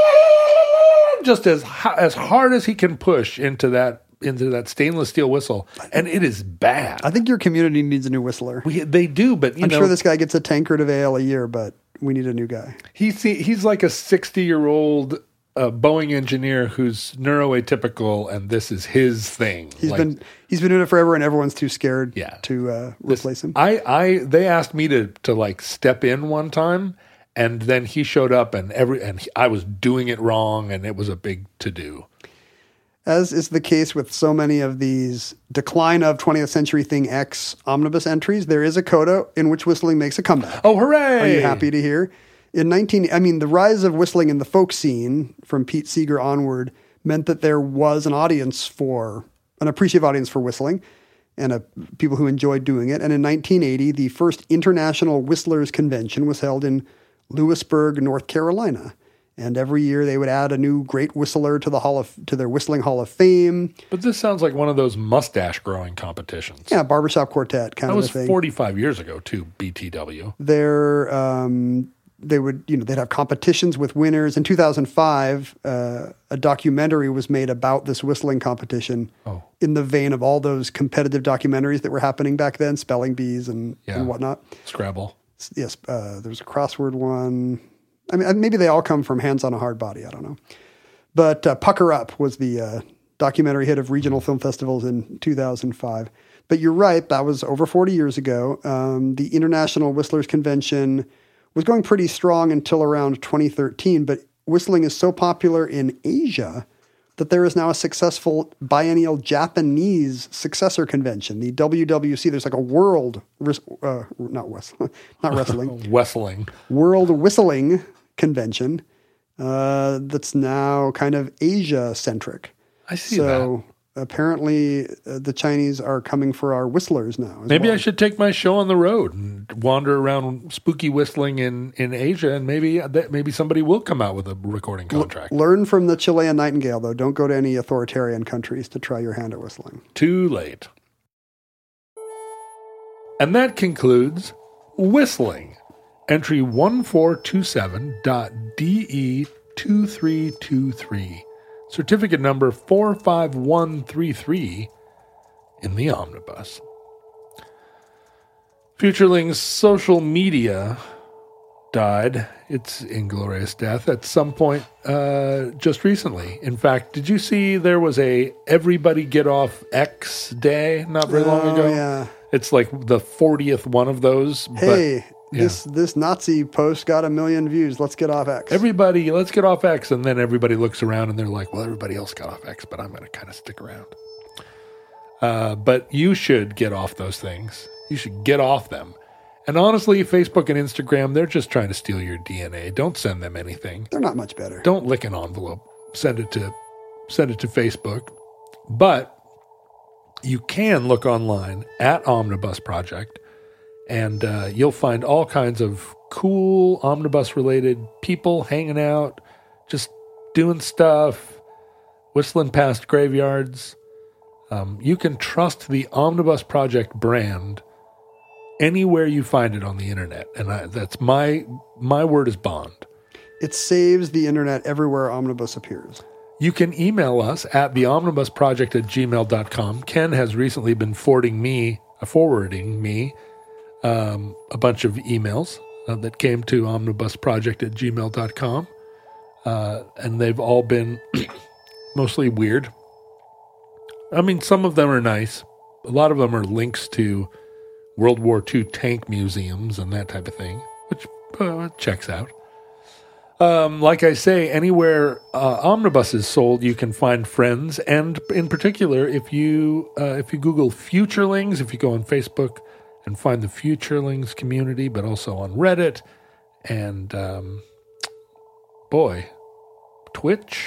just as ho- as hard as he can push into that into that stainless steel whistle, and it is bad. I think your community needs a new whistler. We, they do, but you I'm know, sure this guy gets a tankard of ale a year, but we need a new guy. he's he's like a sixty year old uh, Boeing engineer who's neuroatypical, and this is his thing. He's Like, been he's been doing it forever, and everyone's too scared Yeah. to uh, this- replace him. I, I they asked me to to like step in one time, and then he showed up, and every and he, I was doing it wrong, and it was a big to do. As is the case with so many of these decline of twentieth century thing X omnibus entries, there is a coda in which whistling makes a comeback. Oh, hooray! Are you happy to hear? In nineteen, I mean, the rise of whistling in the folk scene from Pete Seeger onward meant that there was an audience for, an appreciative audience for whistling and a, people who enjoyed doing it. And in nineteen eighty, the first International Whistlers Convention was held in Lewisburg, North Carolina. And every year they would add a new great whistler to the hall of, to their whistling hall of fame. But this sounds like one of those mustache growing competitions. Yeah, barbershop quartet kind That of was a thing. forty-five years ago, too, B T W. They're, um, they would, you know, they'd have competitions with winners. In two thousand five, uh, a documentary was made about this whistling competition Oh. in the vein of all those competitive documentaries that were happening back then, Spelling Bees and, Yeah. and whatnot. Scrabble. Yes, uh, there's a crossword one. I mean, maybe they all come from Hands on a Hard Body. I don't know. But uh, Pucker Up was the uh, documentary hit of regional film festivals in two thousand five. But you're right, that was over forty years ago. Um, the International Whistlers Convention was going pretty strong until around twenty thirteen, but whistling is so popular in Asia that there is now a successful biennial Japanese successor convention, the W W C. There's like a world, uh, not, wrestling, not wrestling, Whistling. World Whistling Convention uh, that's now kind of Asia-centric. I see so apparently uh, the Chinese are coming for our whistlers now. as Maybe well. I should take my show on the road and wander around spooky whistling in, in Asia, and maybe that maybe somebody will come out with a recording contract. Learn from the Chilean nightingale, though. Don't go to any authoritarian countries to try your hand at whistling. Too late. And that concludes whistling. Entry one four two seven D E two three two three. Certificate number four five one three three in the omnibus. Futureling's social media died its inglorious death at some point uh, just recently. In fact, did you see there was a Everybody Get Off X day not very long Oh, ago? yeah. It's like the fortieth one of those. Hey, but, yeah. this this Nazi post got a million views. Let's get off X. Everybody, let's get off X. And then everybody looks around and they're like, well, everybody else got off X, but I'm going to kind of stick around. Uh, but you should get off those things. You should get off them. And honestly, Facebook and Instagram, they're just trying to steal your D N A. Don't send them anything. They're not much better. Don't lick an envelope. Send it to send it to Facebook. But you can look online at Omnibus Project, and uh, you'll find all kinds of cool omnibus-related people hanging out, just doing stuff, whistling past graveyards. Um, you can trust the Omnibus Project brand anywhere you find it on the internet, and I, that's my my word is bond. It saves the internet everywhere Omnibus appears. You can email us at the omnibus project at gmail dot com. Ken has recently been forwarding me, uh, forwarding me um, a bunch of emails uh, that came to omnibusproject at gmail dot com. Uh, and they've all been mostly weird. I mean, some of them are nice. A lot of them are links to World War Two tank museums and that type of thing, which uh, checks out. Um, like I say, anywhere uh, Omnibus is sold, you can find friends. And in particular, if you uh, if you Google Futurelings, if you go on Facebook and find the Futurelings community, but also on Reddit and, um, boy, Twitch.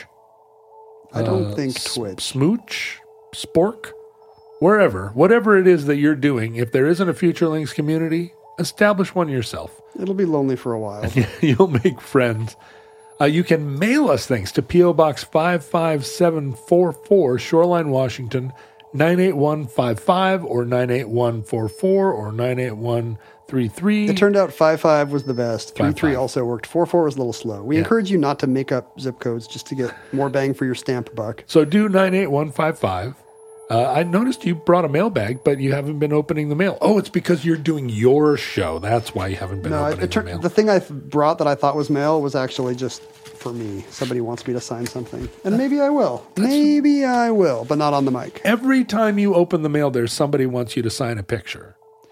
I don't uh, think S- Twitch. Smooch, Spork, wherever, whatever it is that you're doing, if there isn't a Futurelings community, establish one yourself. It'll be lonely for a while. You'll make friends. Uh, you can mail us things to P O. Box five five seven four four, Shoreline, Washington, nine eight one five five, or nine eight one four four, or nine eight one three three. It turned out five five was the best. three three five. also worked. four four was a little slow. We Yeah. encourage you not to make up zip codes just to get more bang for your stamp buck. So do nine eight one five five. Uh, I noticed you brought a mailbag, but you haven't been opening the mail. Oh, it's because you're doing your show. That's why you haven't been No, it, opening it the turned, mail. the thing I th- brought that I thought was mail was actually just for me. Somebody wants me to sign something. And maybe I will. Maybe I will, but not on the mic. Every time you open the mail, there's somebody wants you to sign a picture.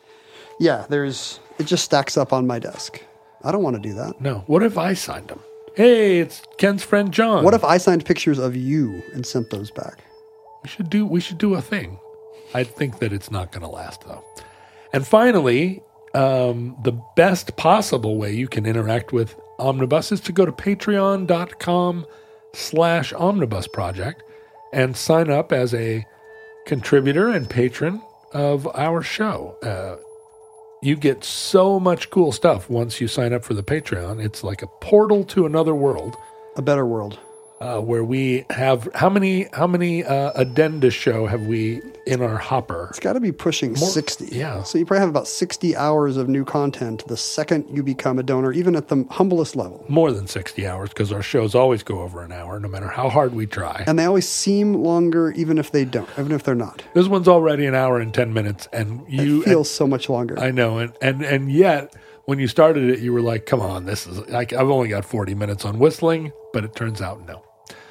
Yeah, there's. It just stacks up on my desk. I don't want to do that. No. What if I signed them? Hey, it's Ken's friend John. What if I signed pictures of you and sent those back? We should do we should do a thing. I think that it's not going to last, though. And finally, um, the best possible way you can interact with Omnibus is to go to patreon.com slash omnibus project and sign up as a contributor and patron of our show. Uh, you get so much cool stuff once you sign up for the Patreon. It's like a portal to another world. A better world. Uh, where we have how many how many uh, addenda show have we in our hopper? It's got to be pushing More- sixty. yeah. So you probably have about sixty hours of new content the second you become a donor, even at the humblest level. More than sixty hours, because our shows always go over an hour, no matter how hard we try. And they always seem longer, even if they don't, even if they're not. This one's already an hour and ten minutes, and you It feels so much longer. I know, and and and yet when you started it, you were like, "Come on, this is like I've only got forty minutes on whistling," but it turns out no.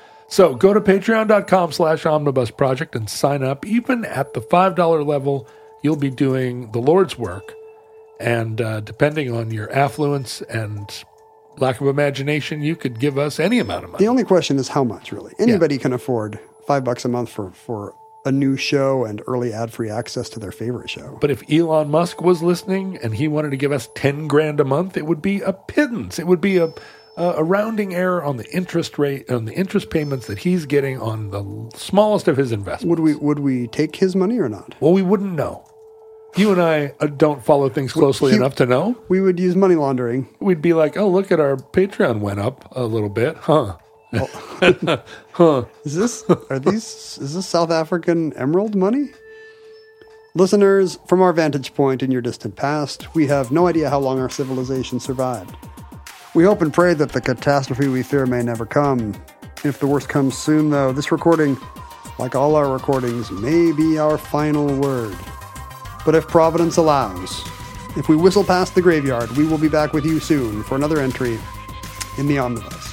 So go to patreon.com slash omnibus project and sign up. Even at the five dollar level, you'll be doing the Lord's work. And uh, depending on your affluence and lack of imagination, you could give us any amount of money. The only question is how much, really. Anybody yeah. can afford five bucks a month for, for a new show and early ad-free access to their favorite show. But if Elon Musk was listening and he wanted to give us ten grand a month, it would be a pittance. It would be a, a, a rounding error on the interest rate, on the interest payments that he's getting on the smallest of his investments. Would we, would we take his money or not? Well, we wouldn't know. You and I uh, don't follow things closely he, enough to know. We would use money laundering. We'd be like, oh, look at our Patreon went up a little bit. Huh. Oh. huh. Is this, are these, is this South African emerald money? Listeners, from our vantage point in your distant past, we have no idea how long our civilization survived. We hope and pray that the catastrophe we fear may never come. If the worst comes soon, though, this recording, like all our recordings, may be our final word. But if Providence allows, if we whistle past the graveyard, we will be back with you soon for another entry in the Omnibus.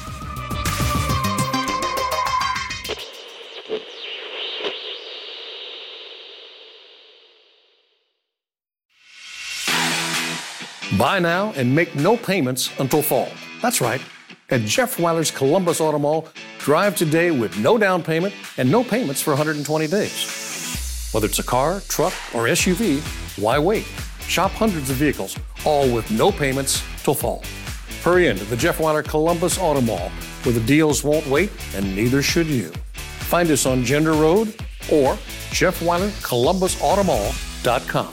Buy now and make no payments until fall. That's right. At Jeff Weiler's Columbus Auto Mall, drive today with no down payment and no payments for one hundred twenty days. Whether it's a car, truck, or S U V, why wait? Shop hundreds of vehicles, all with no payments till fall. Hurry into the Jeff Weiler Columbus Auto Mall, where the deals won't wait, and neither should you. Find us on Gender Road or Jeff Weiler Columbus Auto Mall dot com.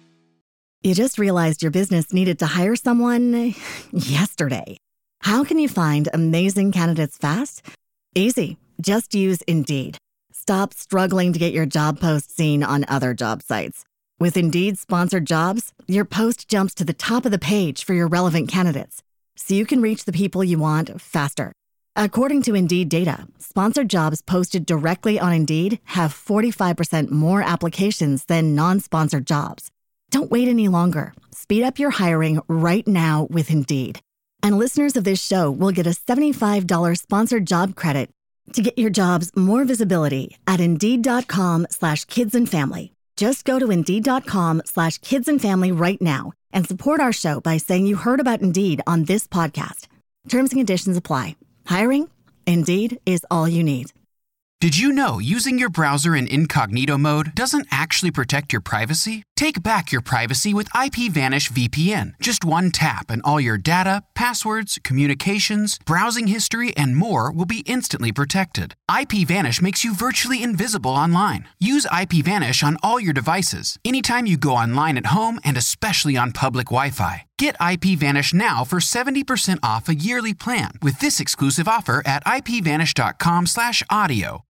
You just realized your business needed to hire someone yesterday. How can you find amazing candidates fast? Easy. Just use Indeed. Stop struggling to get your job post seen on other job sites. With Indeed sponsored jobs, your post jumps to the top of the page for your relevant candidates, so you can reach the people you want faster. According to Indeed data, sponsored jobs posted directly on Indeed have forty-five percent more applications than non-sponsored jobs. Don't wait any longer. Speed up your hiring right now with Indeed. And listeners of this show will get a seventy-five dollars sponsored job credit to get your jobs more visibility at Indeed.com slash kids and family. Just go to Indeed.com slash kids and family right now and support our show by saying you heard about Indeed on this podcast. Terms and conditions apply. Hiring? Indeed is all you need. Did you know using your browser in incognito mode doesn't actually protect your privacy? Take back your privacy with IPVanish V P N. Just one tap and all your data, passwords, communications, browsing history, and more will be instantly protected. IPVanish makes you virtually invisible online. Use IPVanish on all your devices, anytime you go online at home and especially on public Wi-Fi. Get IPVanish now for seventy percent off a yearly plan with this exclusive offer at IPVanish.com slash audio.